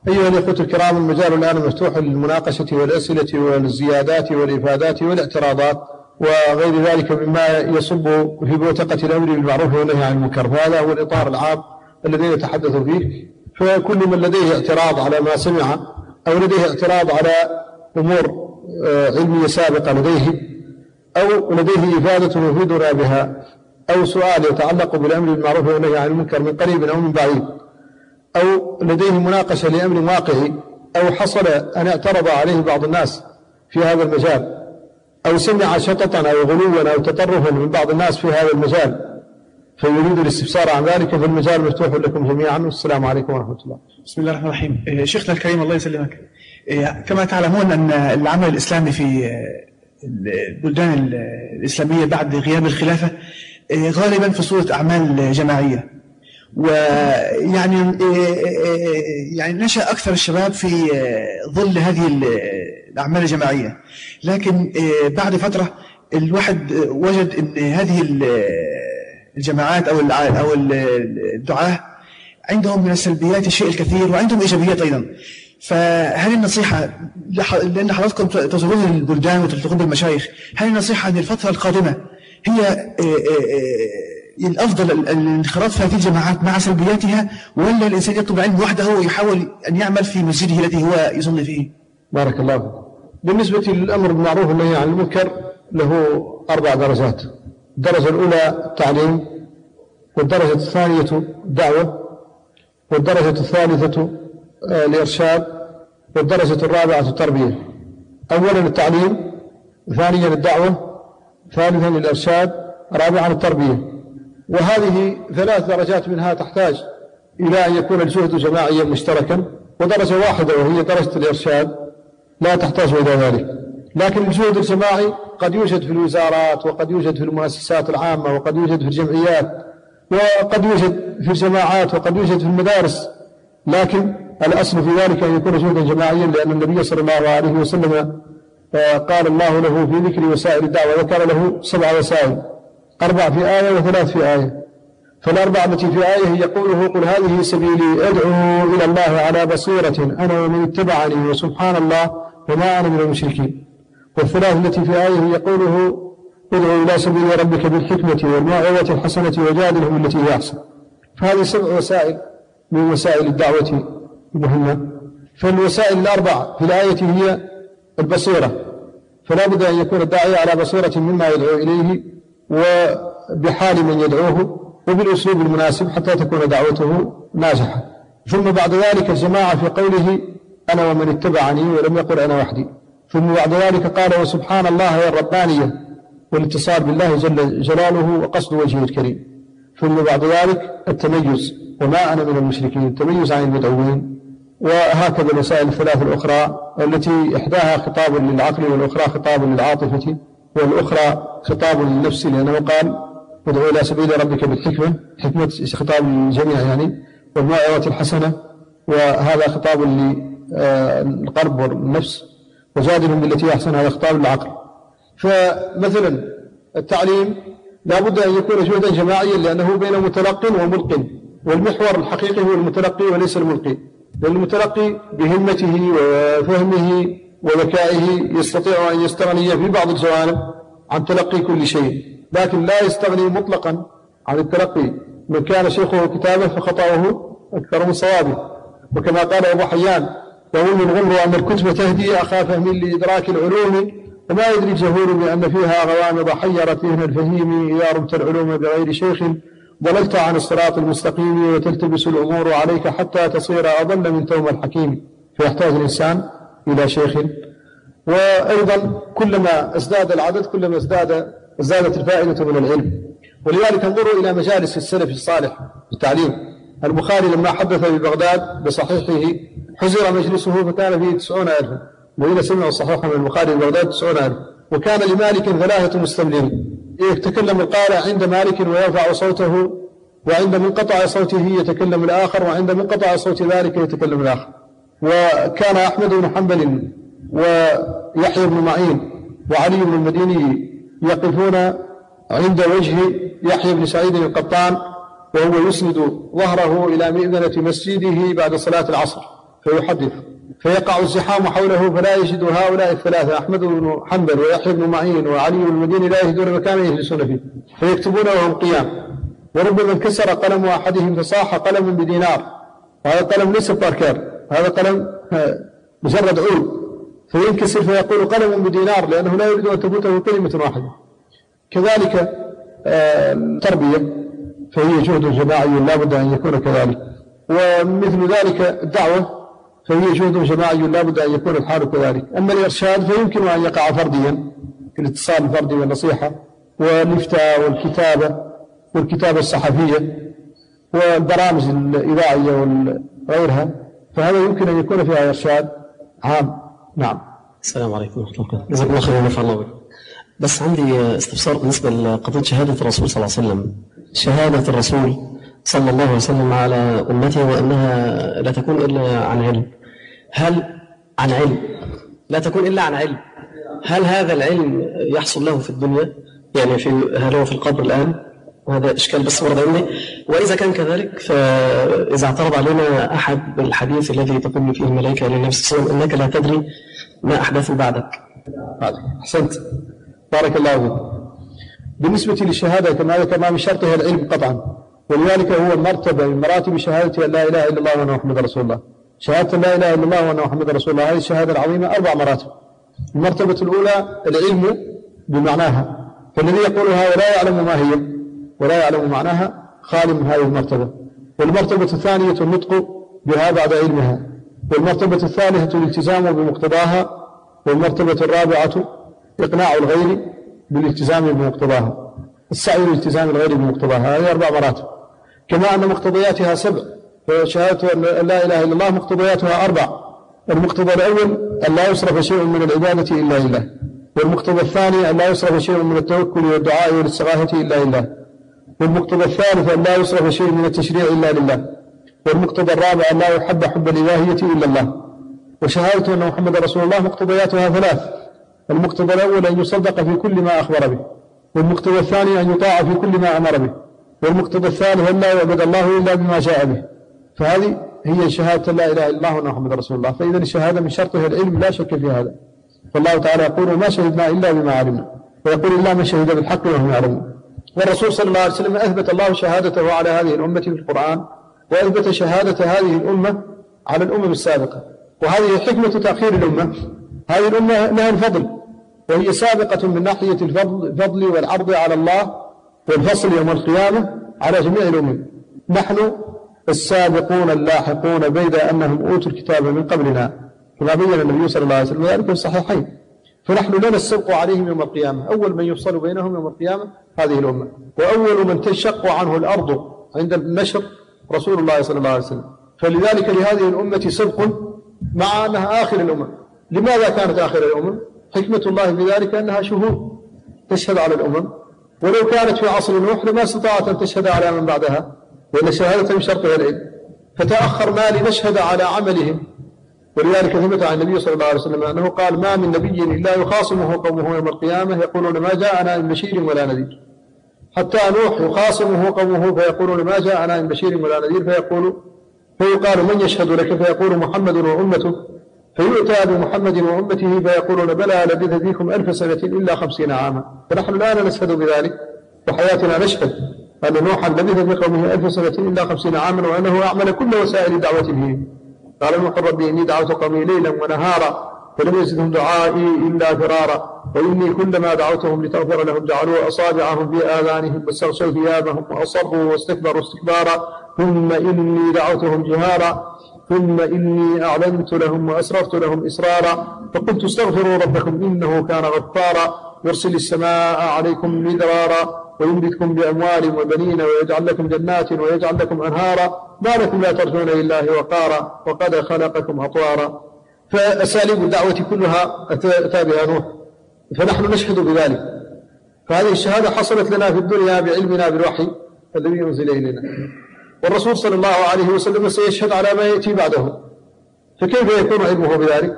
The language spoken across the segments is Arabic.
أيها الإخوة الكرام، المجال الآن مفتوح للمناقشة والأسئلة والزيادات والإفادات والاعتراضات وغير ذلك مما يصب في بوتقة الأمر بالمعروف والنهي عن المنكر، وهذا هو الإطار العام الذي نتحدث فيه. فكل من لديه اعتراض على ما سمع أو لديه اعتراض على أمور علمية سابقة لديه أو لديه إفادة يفيدنا بها أو سؤال يتعلق بالأمر بالمعروف والنهي عن المنكر من قريب أو من بعيد، أو لديه مناقشة لأمر واقعي، أو حصل أن اعترض عليه بعض الناس في هذا المجال، أو سمع شططا أو غلوا أو تطرفا من بعض الناس في هذا المجال فيريد الاستفسار عن ذلك، فالمجال مفتوح لكم جميعا، والسلام عليكم ورحمة الله. بسم الله الرحمن الرحيم. شيخنا الكريم الله يسلمك، كما تعلمون أن العمل الإسلامي في البلدان الإسلامية بعد غياب الخلافة غالبا في صورة أعمال جماعية، ويعني نشأ أكثر الشباب في ظل هذه الأعمال الجماعية، لكن بعد فترة الواحد وجد أن هذه الجماعات أو الدعاة عندهم من السلبيات الشيء الكثير وعندهم إيجابيات أيضا. فهل النصيحة، لأن حضراتكم تزورون البلدان وتلتقون بالمشايخ، هل النصيحة أن الفترة القادمة هي الأفضل الانخراط في هذه الجماعات مع سلبياتها، ولا الإنسان يطلب العلم وحده ويحاول أن يعمل في مسجده الذي هو يصلي فيه؟ بارك الله فيك. بالنسبة للأمر بالمعروف والنهي عن المنكر له 4 درجات. الدرجة الأولى التعليم، والدرجة الثانية الدعوة، والدرجة الثالثة الإرشاد، والدرجة الرابعة التربية. أولا التعليم، ثانيا الدعوة، ثالثا الإرشاد، رابعا التربية. وهذه 3 درجات منها تحتاج إلى أن يكون الجهد جماعيا مشتركا، ودرجة واحدة وهي درجة الإرشاد لا تحتاج إلى ذلك. لكن الجهد الجماعي قد يوجد في الوزارات، وقد يوجد في المؤسسات العامة، وقد يوجد في الجمعيات، وقد يوجد في الجماعات، وقد يوجد في المدارس، لكن الأصل في ذلك أن يكون جهدا جماعيا، لأن النبي صلى الله عليه وسلم قال الله له في ذكر وسائل الدعوة ذكر له 7 وسائل، 4 في آية و3 في آية. فالأربعة التي في آية هي قوله قل هذه سبيلي أدعو إلى الله على بصيرة أنا ومن اتبعني وسبحان الله وما أنا من المشركين. والثلاث التي في آية هي قوله ادعو إلى سبيل ربك بالحكمة والموعظة الحسنة وجادلهم التي هي أحسن. فهذه 7 وسائل من وسائل الدعوة المهمة. فالوسائل ال4 في الآية هي البصيرة، فلا بد أن يكون الداعية على بصيرة مما يدعو إليه وبحال من يدعوه وبالأسلوب المناسب حتى تكون دعوته ناجحة. ثم بعد ذلك الجماعة في قوله أنا ومن اتبعني، ولم يقل أنا وحدي. ثم بعد ذلك قال وسبحان الله والربانية، والاتصال بالله جل جلاله وقصد وجهه الكريم. ثم بعد ذلك التميز، وما أنا من المشركين، التميز عن المدعوين. وهكذا المسائل ال3 الأخرى التي إحداها خطاب للعقل، والأخرى خطاب للعاطفة، والأخرى خطاب للنفس، لأنه قال ادعو إلى سبيل ربك بالحكمة، حكمة خطاب للجميع يعني، والموعظة الحسنة، وهذا خطاب للقلب والنفس، وجادلهم بالتي أحسن هذا خطاب للعقل. فمثلا التعليم لا بد أن يكون جهدا جماعيا، لأنه بين متلق وملق، والمحور الحقيقي هو المتلقي وليس الملقي، لأن المتلقي بهمته وفهمه وذكائه يستطيع أن يستغني في بعض الجوانب عن تلقي كل شيء، لكن لا يستغني مطلقا عن التلقي. من كان شيخه كتابه فخطأه أكثر من صوابه. وكما قال أبو حيان يظن الغمر أن الكتب تهدي أخا فهم لإدراك العلوم، وما يدري الجهول بأن فيها غوامض حيرت ذهن الفهيم، إذا رمت العلوم بغير شيخ ضللت عن الصراط المستقيم، وتلتبس الأمور عليك حتى تصير أضل من توم الحكيم. فيحتاج الإنسان إلى شيخ. وأيضا كلما ازداد العدد كلما ازدادت الفائدة من العلم. ولذلك انظروا إلى مجالس السلف الصالح بالتعليم. البخاري لما حدث ببغداد بصحيحه حزر مجلسه فكان فيه 90,000، الذين سمعوا صحيحا من البخاري ببغداد 90,000. وكان لمالك 3 مستملين، يتكلم القارئ عند مالك ويرفع صوته، وعند منقطع صوته يتكلم الآخر، وعند منقطع صوت ذلك يتكلم الآخر. وكان أحمد بن حنبل ويحيى بن معين وعلي بن المديني يقفون عند وجه يحيى بن سعيد القطان، وهو يسند ظهره إلى مئذنة مسجده بعد صلاة العصر، فيحدث فيقع الزحام حوله فلا يجد هؤلاء الثلاثة أحمد بن حنبل ويحيى بن معين وعلي بن المديني لا يجدون مكانا يجلسون فيه فيكتبون وهم قيام، وربما انكسر قلم أحدهم فصاح قلم بدينار، هذا قلم ليس باركار، هذا قلم مجرد عود، فينكسر فيقول قلم بدينار لأنه لا يريد أن تفوته كلمة واحدة. كذلك التربية فهي جهد جماعي لا بد أن يكون كذلك، ومثل ذلك الدعوة فهي جهد جماعي لا بد أن يكون الحال كذلك. أما الإرشاد فيمكن أن يقع فرديا كالاتصال الفردي والنصيحة والإفتاء والكتابة الصحفية والبرامج الإذاعية وغيرها، فهذا يمكن أن يكون فيها إرشاد عام. نعم. السلام عليكم ورحمة الله وبركاته. جزاكم الله خيرا ونفع الله بكم. بس عندي استفسار بالنسبة لقضية شهادة الرسول صلى الله عليه وسلم. شهادة الرسول صلى الله عليه وسلم على أمته وأنها لا تكون إلا عن علم. هل عن علم لا تكون إلا عن علم، هل هذا العلم يحصل له في الدنيا؟ يعني هل هو في القبر الآن؟ وهذا إشكال بس ورد عندي. وإذا كان كذلك فإذا اعترض علينا أحد بالحديث الذي تقول فيه الملائكة للنبي صلى الله عليه وسلم إنك لا تدري ما أحدث بعدك. أحسنت، بارك الله فيك. بالنسبة للشهادة كما ذكرنا من شرطها العلم قطعا، ولذلك هو مرتبة من مراتب شهادة أن لا إله إلا الله وأن محمد رسول الله. شهادة لا إله إلا الله وأن محمد رسول الله هذه الشهادة العظيمة 4 مراتب. المرتبة الأولى العلم بمعناها، فالذي يقولها ولا يعلم ما هي ولا يعلم معناها خال من هذه المرتبة. والمرتبة الثانية النطق بها بعد علمها. والمرتبة الثالثة الالتزام بمقتضاها. والمرتبة الرابعة إقناع الغير بالالتزام بمقتضاها، السعي لالتزام الغير بمقتضاها. هذه 4 مراتب، كما أن مقتضياتها 7. فشهادة أن لا إله إلا الله مقتضياتها 4. المقتضى الأول أن لا يصرف شيء من العبادة إلا لله، والمقتضى الثاني أن لا يصرف شيء من التوكل والدعاء والاستغاثة إلا لله، والمقتضى الثالث أن لا يصرف شيء من التشريع إلا لله، والمقتضى الرابع أن لا يحب حب الإلهية إلا الله. وشهادة أن محمد رسول الله مقتضياتها 3. المقتضى الأول أن يصدق في كل ما أخبر به، والمقتضى الثاني أن يطاع في كل ما أمر به، والمقتضى الثالث أن لا يعبد الله إلا بما جاء به. فهذه هي شهادة لا إله إلا الله وأن محمد رسول الله. فإذا الشهادة من شرطها العلم لا شك في هذا. فالله تعالى يقول ما شهدنا إلا بما علمنا، ويقول إلا من شهد بالحق وهم يعلمون. والرسول صلى الله عليه وسلم أثبت الله شهادته على هذه الأمة في القرآن، وأثبت شهادة هذه الأمة على الأمم السابقة. وهذه حكمة تأخير الأمة. هذه الأمة لها الفضل، وهي سابقة من ناحية الفضل والعرض على الله والفصل يوم القيامة على جميع الأمم. نحن السابقون اللاحقون بيد أنهم أوتوا الكتاب من قبلنا، كما بين النبي صلى الله عليه وسلم ذلك في الصحيحين. فنحن لنا السبق عليهم يوم القيامة. أول من يفصل بينهم يوم القيامة هذه الأمة، وأول من تنشق عنه الأرض عند النشر رسول الله صلى الله عليه وسلم. فلذلك لهذه الأمة سبق مع أنها آخر الأمم. لماذا كانت آخر الأمم؟ حكمة الله في ذلك أنها شهود تشهد على الأمم، ولو كانت في عصر نوح لما استطاعت أن تشهد على من بعدها، وأن الشهادة من شرطها العلم. فتأخر ما لنشهد على عملهم. ولذلك ثبت عن النبي صلى الله عليه وسلم أنه قال ما من نبي إلا يخاصمه قومه يوم القيامة يقولون ما جاءنا من بشير ولا نذير. حتى نوح يخاصمه قومه فيقولون ما جاءنا من بشير ولا نذير، فيقال من يشهد لك؟ فيقول محمد وأمته، فيؤتى بمحمد وأمته فيقولون بلى لبث فيكم 1000 سنة إلا 50 عاما. فنحن الآن نشهد بذلك، وحياتنا نشهد أن نوحا لبث في قومه 1000 سنة إلا 50 عاما، وأنه أعمل كل وسائل دعوته. قال نوح ربي إني دعوت قومي ليلا ونهارا فلم يزدهم دعائي إلا فرارا، وإني كلما دعوتهم لتغفر لهم جعلوا أصابعهم في آذانهم واستغشوا ثيابهم وأصروا واستكبروا استكبارا، ثم إني دعوتهم جهارا، ثم إني أعلنت لهم وأسررت لهم إسرارا، فقلت استغفروا ربكم إنه كان غفارا يرسل السماء عليكم مدرارا ويمددكم بأموال وبنين ويجعل لكم جنات ويجعل لكم أنهارا، ما لكم لا ترجون لله وقارا وقد خلقكم أطوارا. فأساليب الدعوة كلها أتى بها نوح، فنحن نشهد بذلك. فهذه الشهادة حصلت لنا في الدنيا بعلمنا بالوحي الذي ينزل إلينا، والرسول صلى الله عليه وسلم سيشهد على ما يأتي بعده. فكيف يكون علمه بذلك؟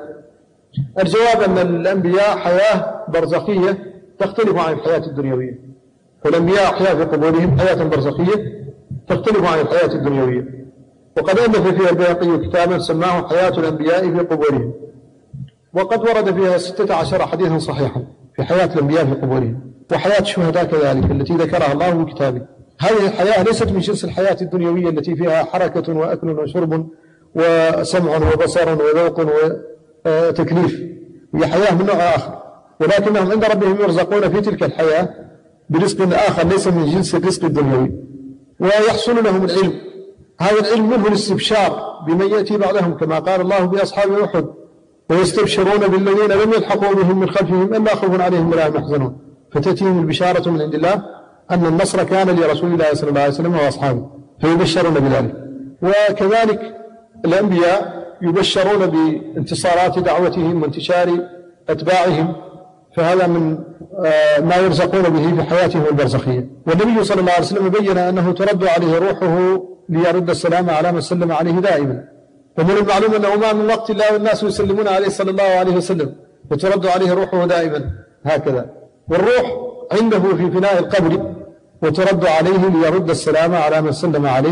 الجواب أن الأنبياء حياة برزخية تختلف عن الحياة الدنيوية، فالأنبياء حياة في قبورهم حياة برزخية تختلف عن الحياة الدنيوية. وقد ألف فيها البيهقي كتابا سماه حياة الأنبياء في قبورهم، وقد ورد فيها 16 حديثا صحيحا في حياة الأنبياء في قبورهم، وحياة الشهداء كذلك التي ذكرها الله في كتابه. هذه الحياة ليست من جنس الحياة الدنيوية التي فيها حركة وأكل وشرب وسمع وبصر وذوق وتكليف، هي حياة من نوع آخر، ولكنهم عند ربهم يرزقون في تلك الحياة برزق آخر ليس من جنس الرزق الدنيوي، ويحصل لهم العلم. هذا العلم منه الاستبشار بمن يأتي بعدهم كما قال الله بأصحاب أحد: ويستبشرون بالذين لم يلحقوا بهم من خلفهم ألا خوف عليهم ولا هم يحزنون. فتأتيهم البشارة من عند الله أن النصر كان لرسول الله صلى الله عليه وسلم وأصحابه، فيبشرون بذلك. وكذلك الأنبياء يبشرون بانتصارات دعوتهم وانتشار أتباعهم، فهذا من ما يرزقون به في حياتهم البرزخية. والنبي صلى الله عليه وسلم بين أنه ترد عليه روحه ليرد السلام على من سلم عليه دائما، ومن المعلوم أنه ما من وقت الله والناس يسلمون عليه صلى الله عليه وسلم وترد عليه روحه دائما هكذا. والروح عنده في فناء القبر وترد عليه ليرد السلام على من سلم عليه،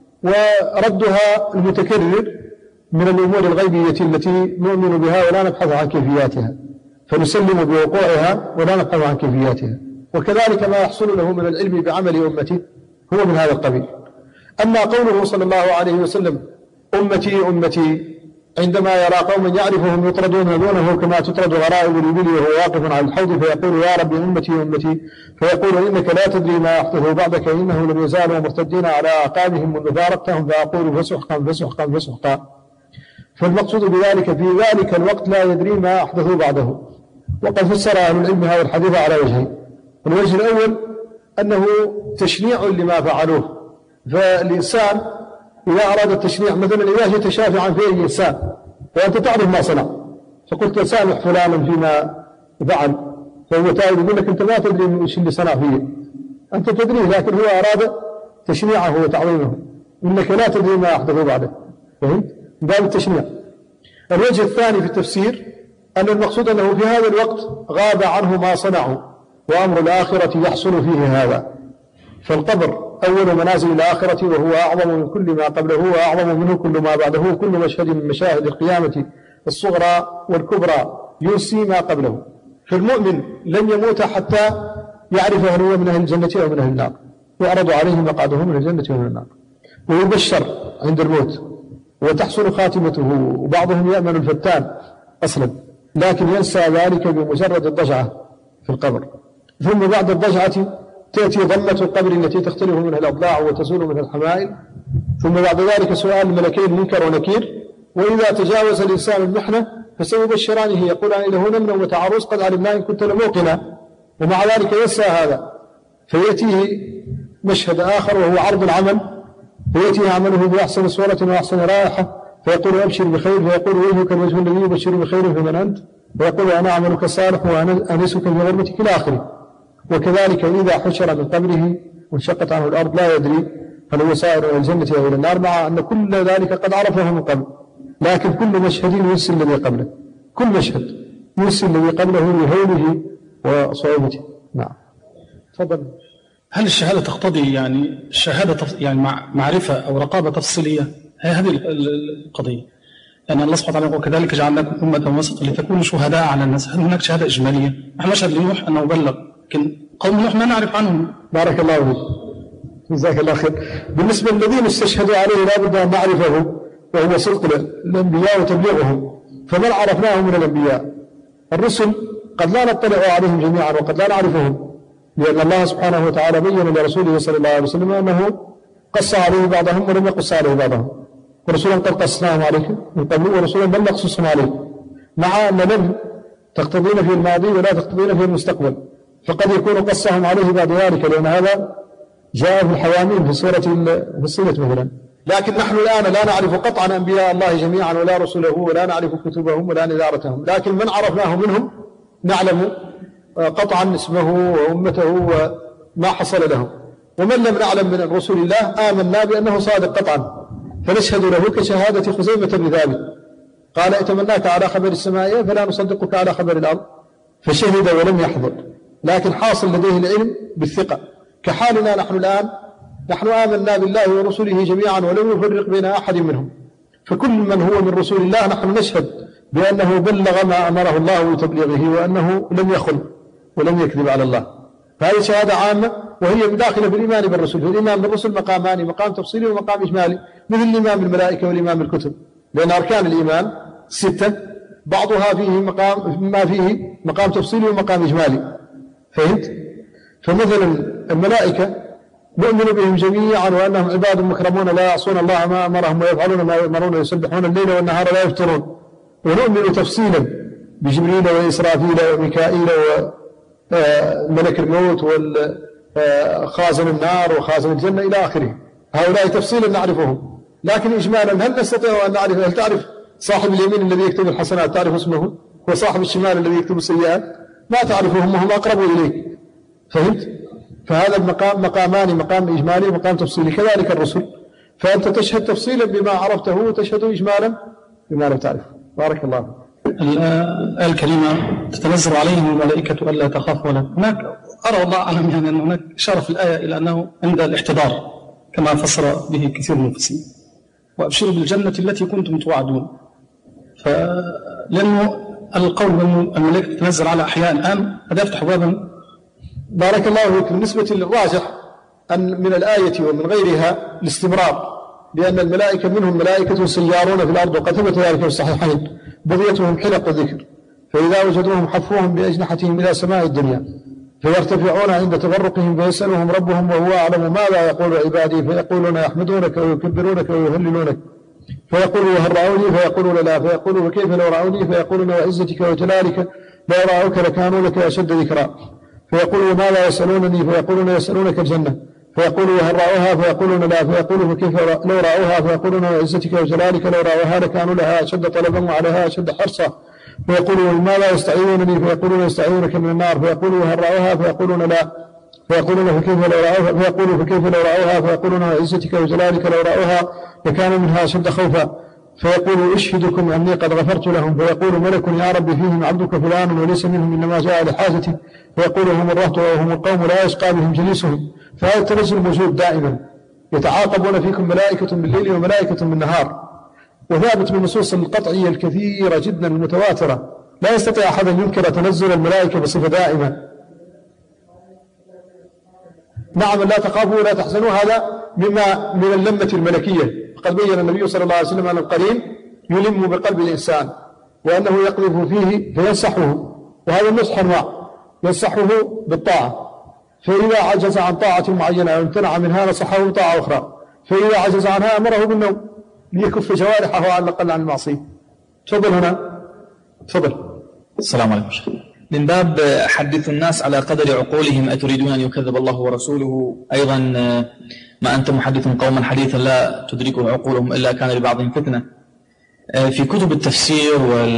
وردها المتكرر من الأمور الغيبية التي نؤمن بها ولا نبحث عن كيفياتها، فنسلم بوقوعها ولا نبحث عن كيفياتها. وكذلك ما يحصل له من العلم بعمل أمته هو من هذا القبيل. أما قوله صلى الله عليه وسلم: أمتي أمتي، عندما يرى قوما يعرفهم يطردون دونه كما تطرد غرائب الإبل وهو واقف على الحوض فيقول: يا ربي أمتي أمتي، فيقول: إنك لا تدري ما يحدث بعدك، إنه لم يزالوا مرتدين على أعقابهم منذ فارقتهم، فأقول: فسحقا فسحقا فسحقا. فالمقصود بذلك في ذلك الوقت لا يدري ما أحدثوا بعده. وقد فسر أهل العلم هذا الحديث على وجهين: الوجه الأول أنه تشنيع لما فعلوه، فالإنسان إذا أراد التشنيع مثلا إذا جئت شافعا في أي إنسان وأنت تعرف ما صنع فقلت سامح فلانا فيما فعل، فهو تائب يقول لك أنت ما تدري ايش اللي صنع فيه، أنت تدري، لكن هو أراد تشنيعه وتعظيمه، إنك لا تدري ما أحدث بعده. فهمت؟ باب التشنيع. الوجه الثاني في التفسير أن المقصود أنه في هذا الوقت غاب عنه ما صنعوا، وأمر الآخرة يحصل فيه هذا. فالقبر أول منازل الآخرة، وهو أعظم من كل ما قبله وأعظم منه كل ما بعده. كل مشهد من مشاهد القيامة الصغرى والكبرى ينسي ما قبله. فالمؤمن لن يموت حتى يعرف هل هو من أهل الجنة أو من أهل النار، يعرض عليه مقعده من الجنة ومن النار، ويبشر عند الموت وتحسن خاتمته. وبعضهم يأمن الفتان أصلا، لكن ينسى ذلك بمجرد الضجعة في القبر. ثم بعد الضجعة تأتي ضمة القبر التي تختلف منها الأضلاع وتزول منها الحمائل، ثم بعد ذلك سؤال الملكين منكر ونكير. وإذا تجاوز الإنسان المحنة فسيبشرانه يقولان له: نمنا وتعرس قد علمنا إن كنت لموقنا، ومع ذلك ينسى هذا. فيأتيه مشهد آخر وهو عرض العمل، فيأتيه عمله بأحسن صورة وأحسن رائحة، فيقول: أبشر بخير، فيقول: وجهك الوجه الذي يبشر بخير فمن أنت؟ فيقول: أنا عملك الصالح وأنا أنسك في غربتك إلى آخره. وكذلك إذا حشر من قبره وانشقت عنه الأرض لا يدري هل هو سائر إلى الجنة أو إلى النار، مع أن كل ذلك قد عرفه من قبل، لكن كل مشهد ينسي الذي قبله، كل مشهد ينسي الذي قبله لهوله وصعوبته. نعم. تفضل. هل الشهادة تقتضي يعني معرفة أو رقابة تفصيلية؟ هذه القضية، يعني الله سبحانه وتعالى يقول: كذلك جعلناكم أمة وسطا لتكونوا شهداء على الناس. هل هناك شهادة إجمالية؟ نحن نشهد لنوح أنه بلغ، لكن قوم نوح ما نعرف عنهم. بارك الله فيك، جزاك الله خير. بالنسبة للذين استشهدوا عليه لا بد أن نعرفه، وهو صدق الأنبياء وتبليغهم. فمن عرفناه من الأنبياء الرسل قد لا نطلع عليهم جميعا وقد لا نعرفهم، لأن الله سبحانه وتعالى بين لرسوله صلى الله عليه وسلم أنه قص عليه بعضهم ولم يقص عليه بعضهم، ورسولا قد قصناهم عليكم من قبل ورسولا لم نقصصهم عليكم، مع أن لم تقتضين في الماضي ولا تقتضين في المستقبل، فقد يكون قصهم عليه بعد ذلك، لأن هذا جاء في الحواميم في السيرة مثلا. لكن نحن الآن لا نعرف قطعا أنبياء الله جميعا ولا رسله ولا نعرف كتبهم ولا نذارتهم، لكن من عرفناه منهم نعلم قطعا اسمه وأمته وما حصل لهم. ومن لم نعلم من رسول الله آمنا بأنه صادق قطعا، فنشهد له كشهادة خزيمة بذلك. قال: ائتمناك على خبر السماء فلا نصدقك على خبر الأرض، فشهد ولم يحضر، لكن حاصل لديه العلم بالثقة، كحالنا نحن الآن نحن آمنا بالله ورسله جميعا ولم نفرق بين أحد منهم، فكل من هو من رسول الله نحن نشهد بأنه بلغ ما أمره الله بتبليغه وأنه لم يخن ولم يكذب على الله. فهذه شهادة عامة وهي داخلة في الإيمان بالرسل. فالإيمان بالرسل مقامان، مقام تفصيلي ومقام إجمالي، مثل الإيمان بالملائكة والإيمان بالكتب، لأن أركان الإيمان 6 بعضها فيه مقام تفصيلي ومقام إجمالي. فهمت؟ فمثلا الملائكة نؤمن بهم جميعا وأنهم عباد مكرمون لا يعصون الله ما أمرهم ويفعلون ما يؤمرون ويسبحون الليل والنهار لا يفترون. ونؤمن تفصيلا بجبريل وإسرافيل وميكائيل وملك الموت وخازن النار وخازن الجنة إلى آخره. هؤلاء تفصيلا نعرفهم، لكن إجمالا هل نستطيع أن نعرف؟ هل تعرف صاحب اليمين الذي يكتب الحسنات تعرف اسمه؟ وصاحب الشمال الذي يكتب السيئات ما تعرفهم وهم أقرب إليك. فهمت؟ فهذا مقامان، مقام إجمالي ومقام تفصيلي. كذلك الرسل، فأنت تشهد تفصيلا بما عرفته وتشهد إجمالا بما لم تعرف. بارك الله فيك. الآية الكريمة تتنزل عليهم الملائكة ألا تخافوا ولا. هناك أرى والله أعلم يعني أن هناك إشارة في الآية إلى أنه عند الاحتضار كما فسر به كثير من المفسرين، وأبشروا بالجنة التي كنتم توعدون. لأنه القول بأن الملائكة تتنزل على أحياء الآن هذا يفتح بابا. بارك الله فيك. بالنسبة للراجح أن من الآية ومن غيرها الاستمرار، لأن الملائكة منهم ملائكة سيارون في الأرض، وقد ثبت ذلك في الصحيحين بغيتهم حلق الذكر، فإذا وجدوهم حفوهم بأجنحتهم إلى سماء الدنيا فيرتفعون عند تفرقهم فيسألهم ربهم وهو أعلم ماذا يقول عبادي فيقولون يحمدونك ويكبرونك ويهللونك، فيقول وهل رأوني فيقولون لا، فيقولوا وكيف لو رأوني فيقولون وعزتك وجلالك لو رأوك لكانوا لك أشد ذكرا، فيقولوا ماذا يسألونني فيقولون يسألونك الجنة، فيقولوا وهل رأوها فيقولون لا، فيقولوا فكيف لو رأوها فيقولون وعزتك وجلالك لو رأوها لكانوا لها أشد طلبا وعليها أشد حرصا، فيقولوا ماذا يستعيذونني فيقولون يستعيذونك من النار، فيقولوا وهل رأوها فيقولون لا، فيقولون فكيف لو رأوها فيقولوا فكيف لو رأوها فيقولون وعزتك وجلالك لو رأوها لكانوا منها أشد خوفا، فيقول أشهدكم أني قد غفرت لهم، فيقول ملك يا رب فيهم عبدك فلان وليس منهم إنما جاء لحاجته، فيقول هم الرهط وهم القوم لا يشقى بهم جليسهم. فهذا التنزل موجود دائما، يتعاقبون فيكم ملائكة بالليل وملائكة بالنهار، وثابت بالنصوص القطعية الكثيرة جدا المتواترة، لا يستطيع أحد أن ينكر تنزل الملائكة بصفة دائمة. نعم لا تخافوا ولا تحزنوا، هذا مما من اللمة الملكية. قد بين النبي صلى الله عليه وسلم أن القرين يلم بقلب الإنسان وأنه يقذف فيه فينصحه، وهذا النصح أنواع، ينصحه بالطاعة، فإذا عجز عن طاعة معينة وامتنع منها نصحه بطاعة أخرى، فإذا عجز عنها أمره بالنوم ليكف جوارحه على الأقل عن المعصية. تفضل هنا. تفضل. السلام عليكم. من باب حدث الناس على قدر عقولهم أتريدون أن يكذب الله ورسوله، أيضا ما أنت محدث قوما حديثا لا تدركه عقولهم إلا كان لبعضهم فتنة. في كتب التفسير